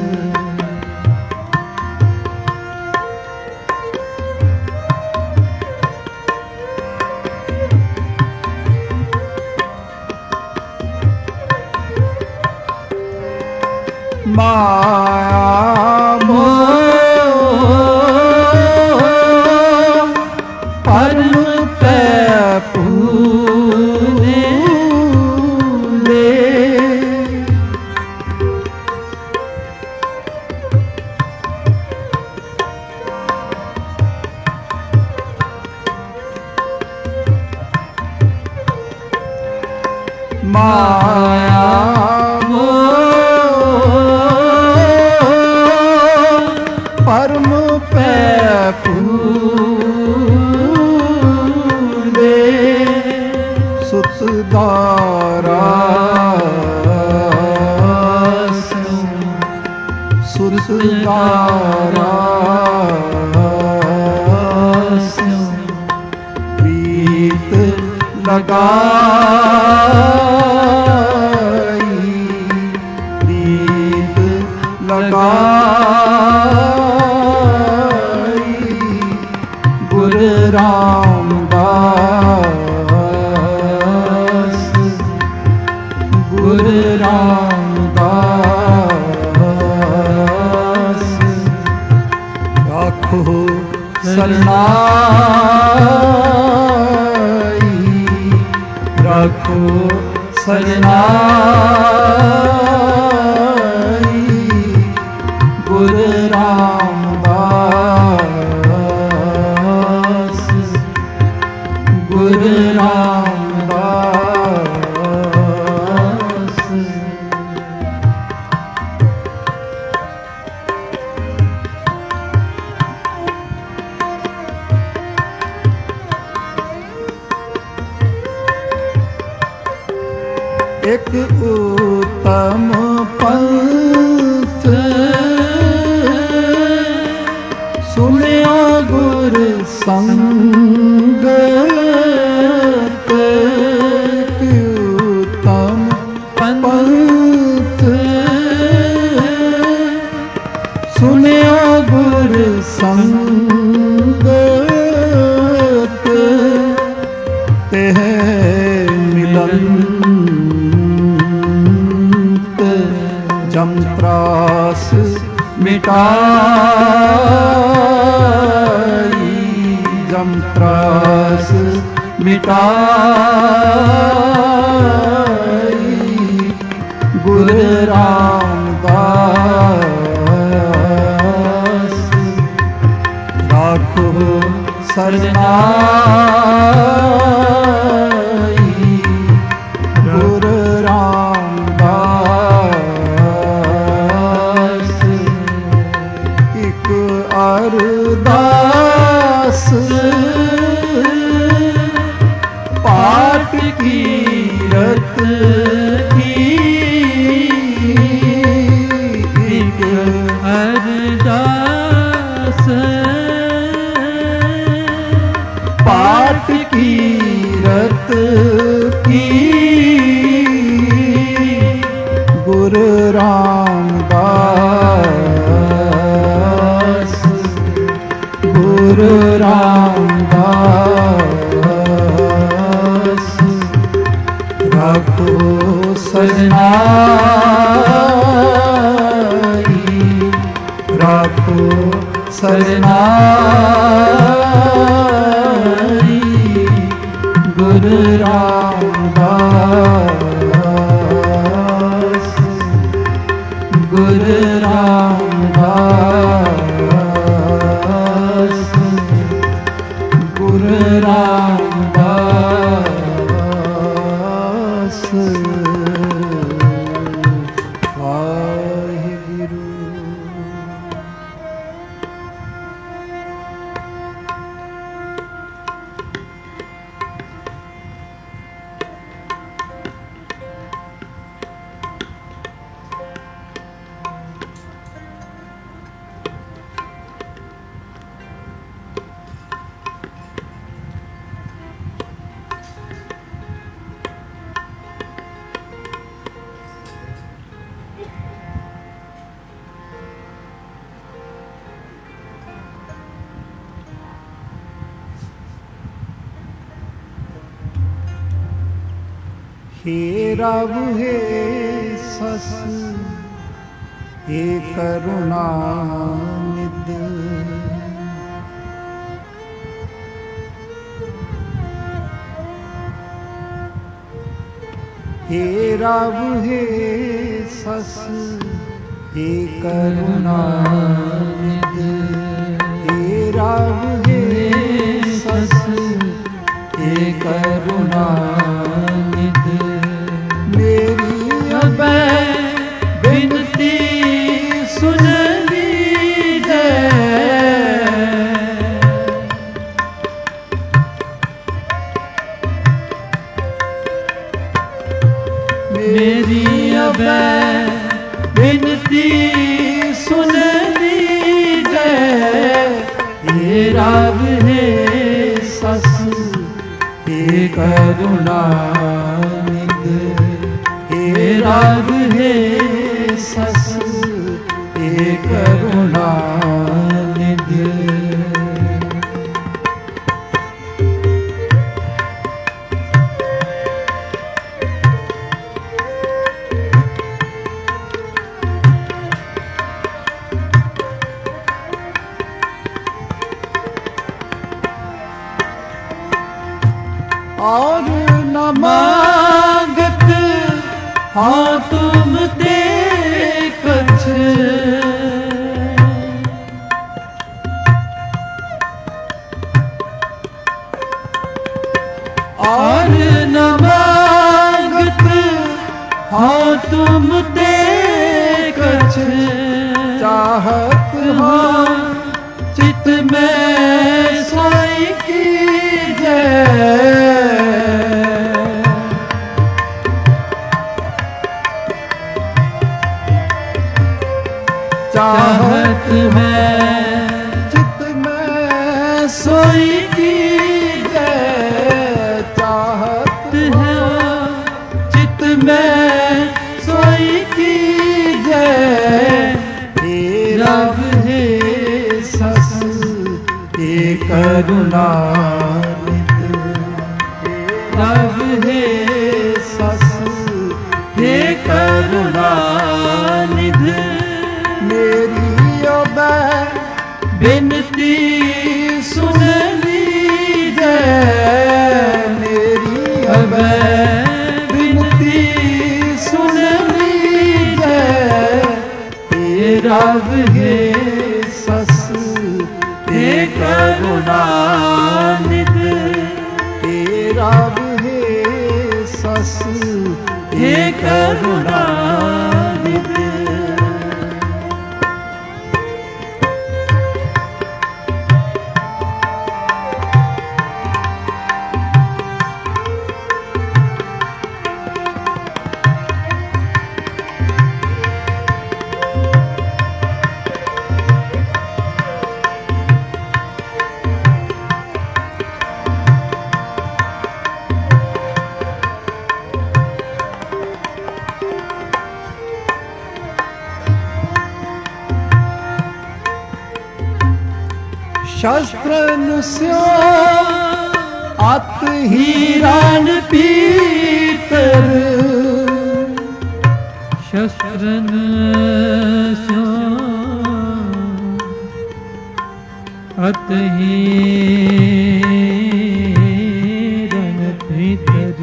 माया मोह परम पे पूरे माया परम पे पूरे सुत दारा सुत दारा प्रीत लगाई प्रीत लगाई गुरु रामदास गुरु रामदास राखो सरनाई राखो सरनाई गुरु रामदास गुरु रामदास एक उत्तम पंथ सुनियो गुरु संगत उत्तम पंथ सुनियो गुरु संगत तेह मिलन जम त्रास मिटाई जम त्रास मिटाई गुरु रामदास राखो सरनाई गुरु रामदास एक अरदास पाठ कीरत की एक अरदास पाठ कीरत की गुरु रामदास वाहिगुरु। हे राव हे सस हे करुणानिधि, हे राव हे सस हे करुणानिधि, हे राव हे सस हे करुणानिधि, मेरी अब बिनती सुन लीजिए, मेरी अब बिनती सुन लीजिए, हे राव हे सस हे करुणानिधि, हे राव हे सस हे करुणानिधि, और न मांगत हाँ तुम ते कछ, और न मांगत हाँ तुम ते कछ, चाहत हाँ चित में सोई की चाहत में चित में सोई की जय, चाहत है चित में सोई की जय, हे राव हे सस हे करुणानिधि, हे राव हे सस हे करुणानिधि, मेरी अब बिनती सुन लीजिए, मेरी अब बिनती सुन लीजिए, हे राव हे सस हे करुणानिधि, हे राव हे सस हे करुणानिधि, शस्त्रन स्यो अत हीरान पीतर, शस्त्रन स्यो अत हीरन भीतर,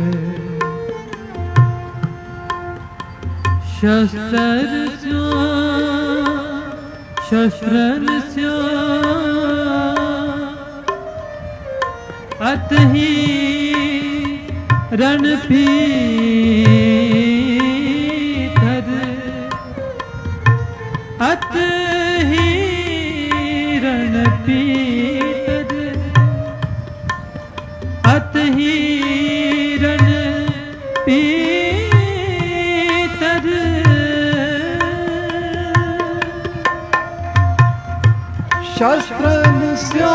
शस्त्र स्यो शस्त्रन स्यो अत अतहि रण भीतर, अतहि रण भीतर, अतहि रण भीतर, शस्त्र स्यो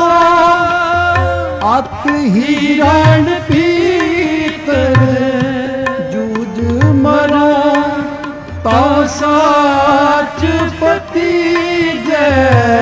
अतहि रण भीतर, जूझ मरो तो साच पति जय।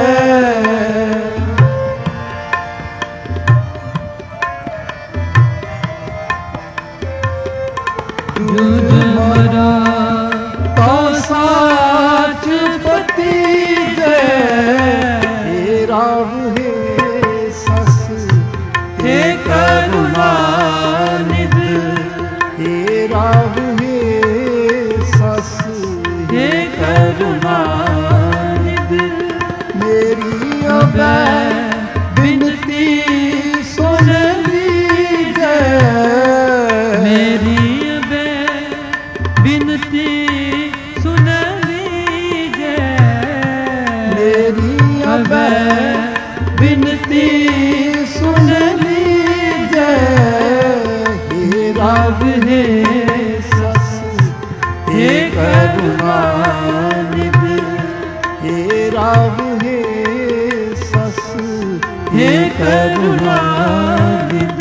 जूझ मरो तो साच पति जय। हे राव हे सस हे करुणानिध, हे राव हे सस हे करुणानिध। मेरी अबै बिनती सुन लीजै, मेरी अबै बिनती सुन लीजै, मेरी अबै बिनती सुन लीजै। हे राव हे सस हे करुणानिध, हे राव हे सस हे करुणानिध।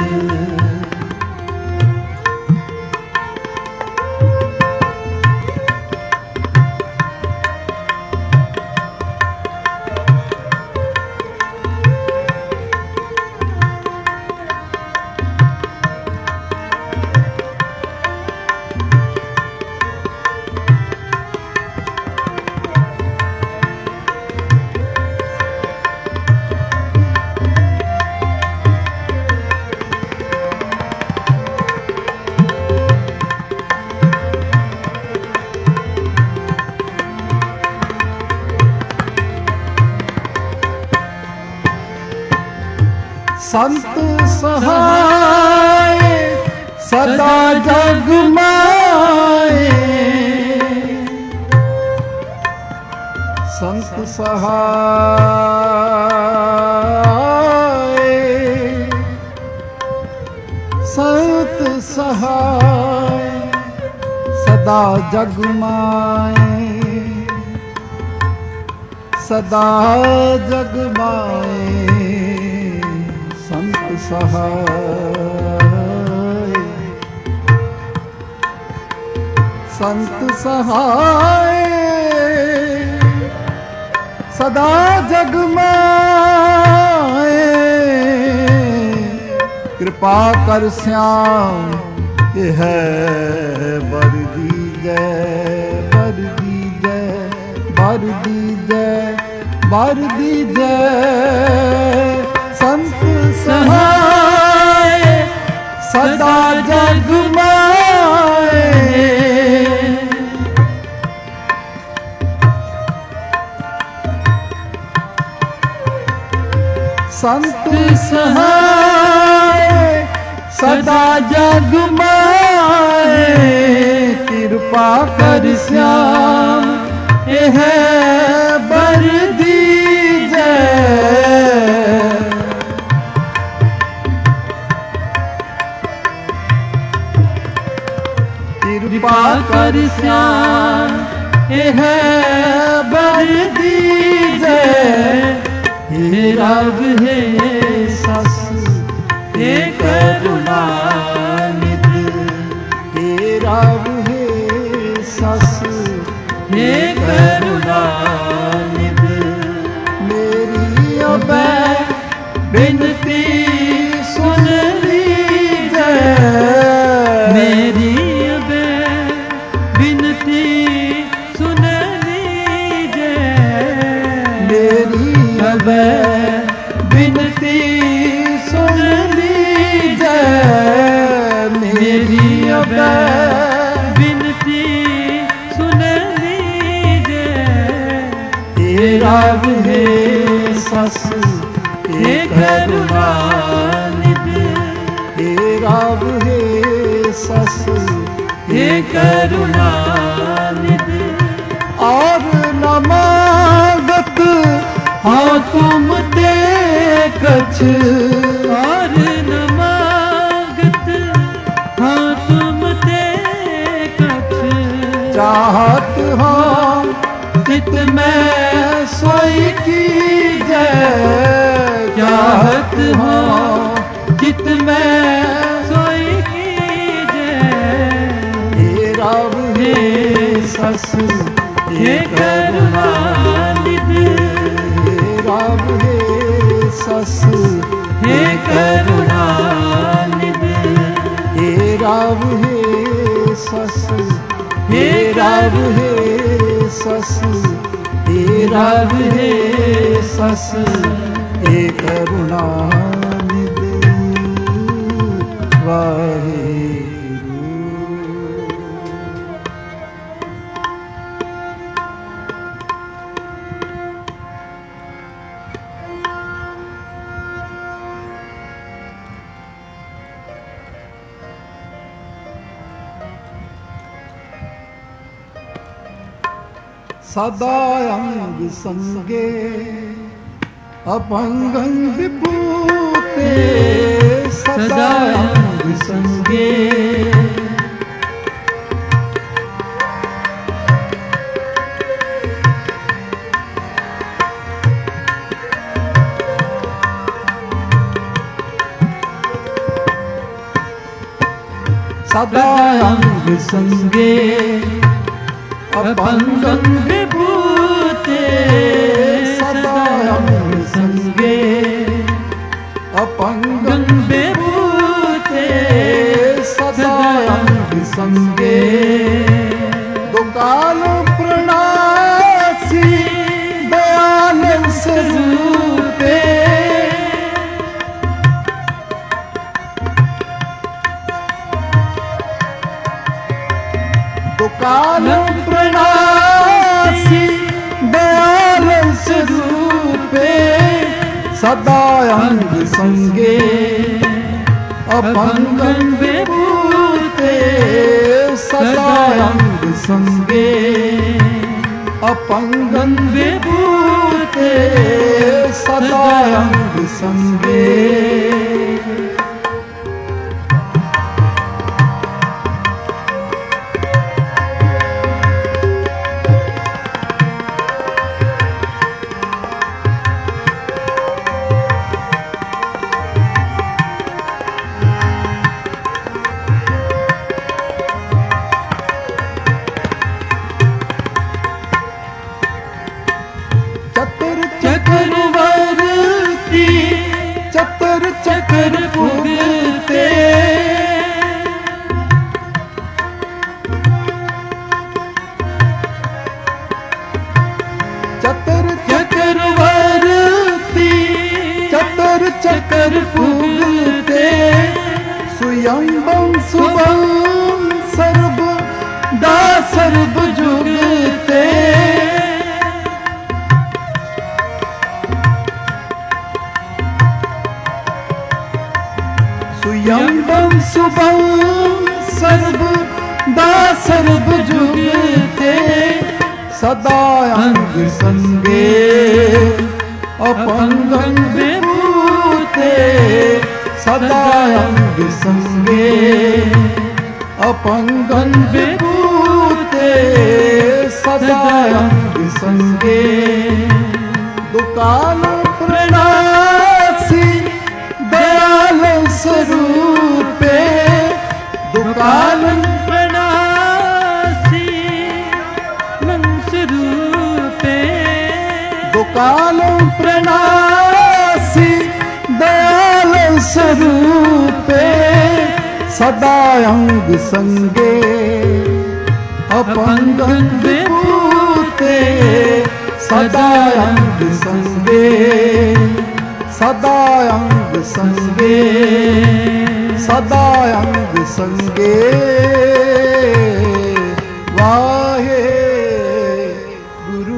संत सहाय सदा जग माए, संत सहाय संत सहाय सदा जग माए, सदा जग माए। संत सहाय संत सहाय सदा जग माए। कृपा कर श्याम यह बर दीजै, बर दीजै, बर दीजै, बर दीजै। संत सहाय सदा जग माए, संत सहाय सदा जग माए। कृपा कर श्याम यह बर दीजै, कृपा कर श्याम यह बर दीजै। हे राव हे सस हे करुणानिध, हे राव हे सस हे करुणानिध। मेरी अबै बिनती सुन लीजै, मेरी अबै बिनती सुन लीजै, मेरी अबै बिनती सुन लीजै। राव हे सस हे करुणानिधि और न मांगत हाँ तुम ते कछ और न मांगत हाँ तुम ते कछ चाहत हाँ चित में सोई की जय चाहत हाँ चित में सोई की जय हे राव हे सस हे करुणानिधि हे राव हे सस हे करुणानिधि हे राव हे सस हे राव हे सस हे राव हे सस हे करुणानिधि वाहेगुरु। सदा अंग संगे अपंगं विभूते सदा अंग संगे सदा अंग संगे अपंगं विभूते सदा अंग संगे अपंगं विभूते सदा अंग संगे दुकाल प्रणासी दयाल स्वरूपे दुकाल प्रणासी दयाल स्वरूपे सदा अंग संगे अपंगं विभूते सदा अंग संगे अपंगं विभूते सदा अंग संगे चक्रवर्ती चतर चक्र भुगते चतर चक्रवर्ती चतर चक्र भुगते सुयंबम सुबम सर्व दा सर्व जुगते सुयंबम सुबम सर्व दा सर्व जुगते सदा अंग संगे अपंगं विभूते सदा अंग संगे अपंगं विभूते सदा अंग संगे दुकाल प्रणासी दयाल स्वरूपे दुकाल प्रणासी स्वरूपे दुकाल प्रणासी दयाल स्वरूपे सदा अंग संगे अपंगं विभूते सदा अंग संगे सदा अंग संगे सदा अंग संगे वाहे गुरु।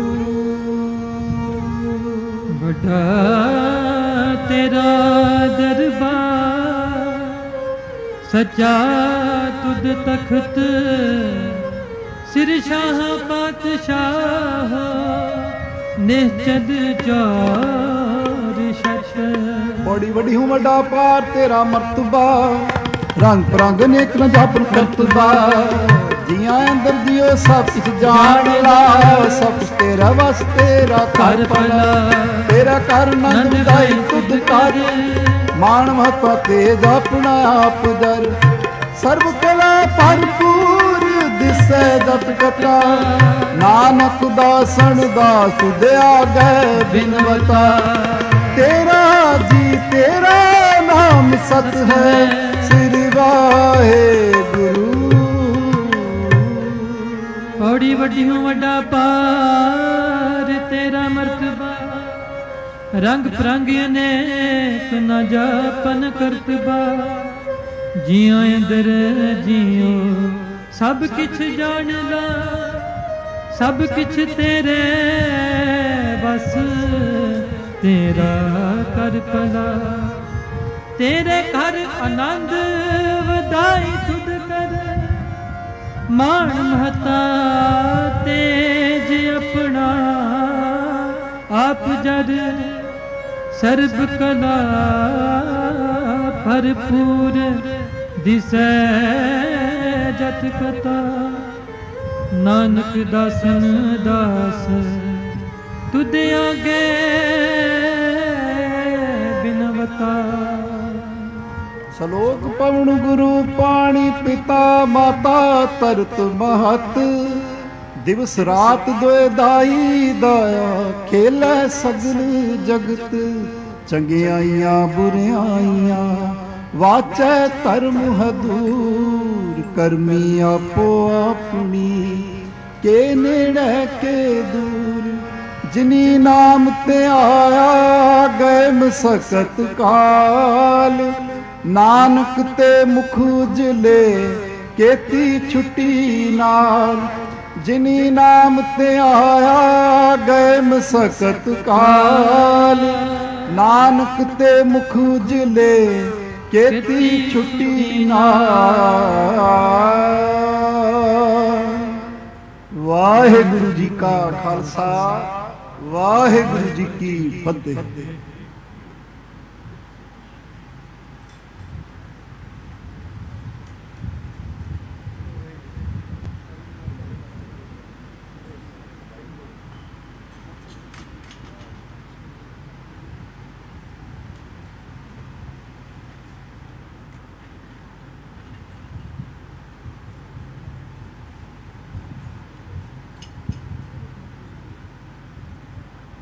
बड़ा तेरा दरबार सचा तुद तख्त सिर शाह पातशाह निश्चद चार शत। बड़ी बड़ी हूँ वड्डा पार तेरा मर्तबा रंग परंग नेक न जापन करतबा जिया अंदर जियो सब कुछ जान ला सब कुछ तेरा वस तेरा कर पला तेरा कर नंद दाई तुद कर मान महत्व तेज अपना आप दर सर्व कला भरपूर दिसै जत कथा नानक दासन दास तुझे आगे बिनवता तेरा जी तेरा नाम सत है श्री वाहे गुरु। बड़ी वड्डी हूँ वड्डा पार तेरा मर्तबा रंग परंग अनेक न जापन करतबा जियो अंदर जियो सब किछ जान ला सब किछ तेरे बस तेरा कर पला तेरे घर आनंद वधाई तुद कर मान महता तेज अपना आप जर सर्व कला भरपूर दिसै जत कथा नानक दासन दास तुद आगे बिनवता। सलोक पवन गुरु पाणी पिता माता तरत महत दिवस रात दोए दाई दाया खेलै सगल जगत चंगियाइयां बुरियाइयां वाचै धर्म हदूर करमी आपो अपनी के नेड़े के दूर जिनी नाम ते आया गए मसकत काल नानक ते मुख उजले केती छुट्टी नाल जिनी नाम ते आया गए मसकत काल नानक ते मुख उजले केती छुट्टी नाल। वाहिगुरु जी का खालसा वाहिगुरु जी की फतेह।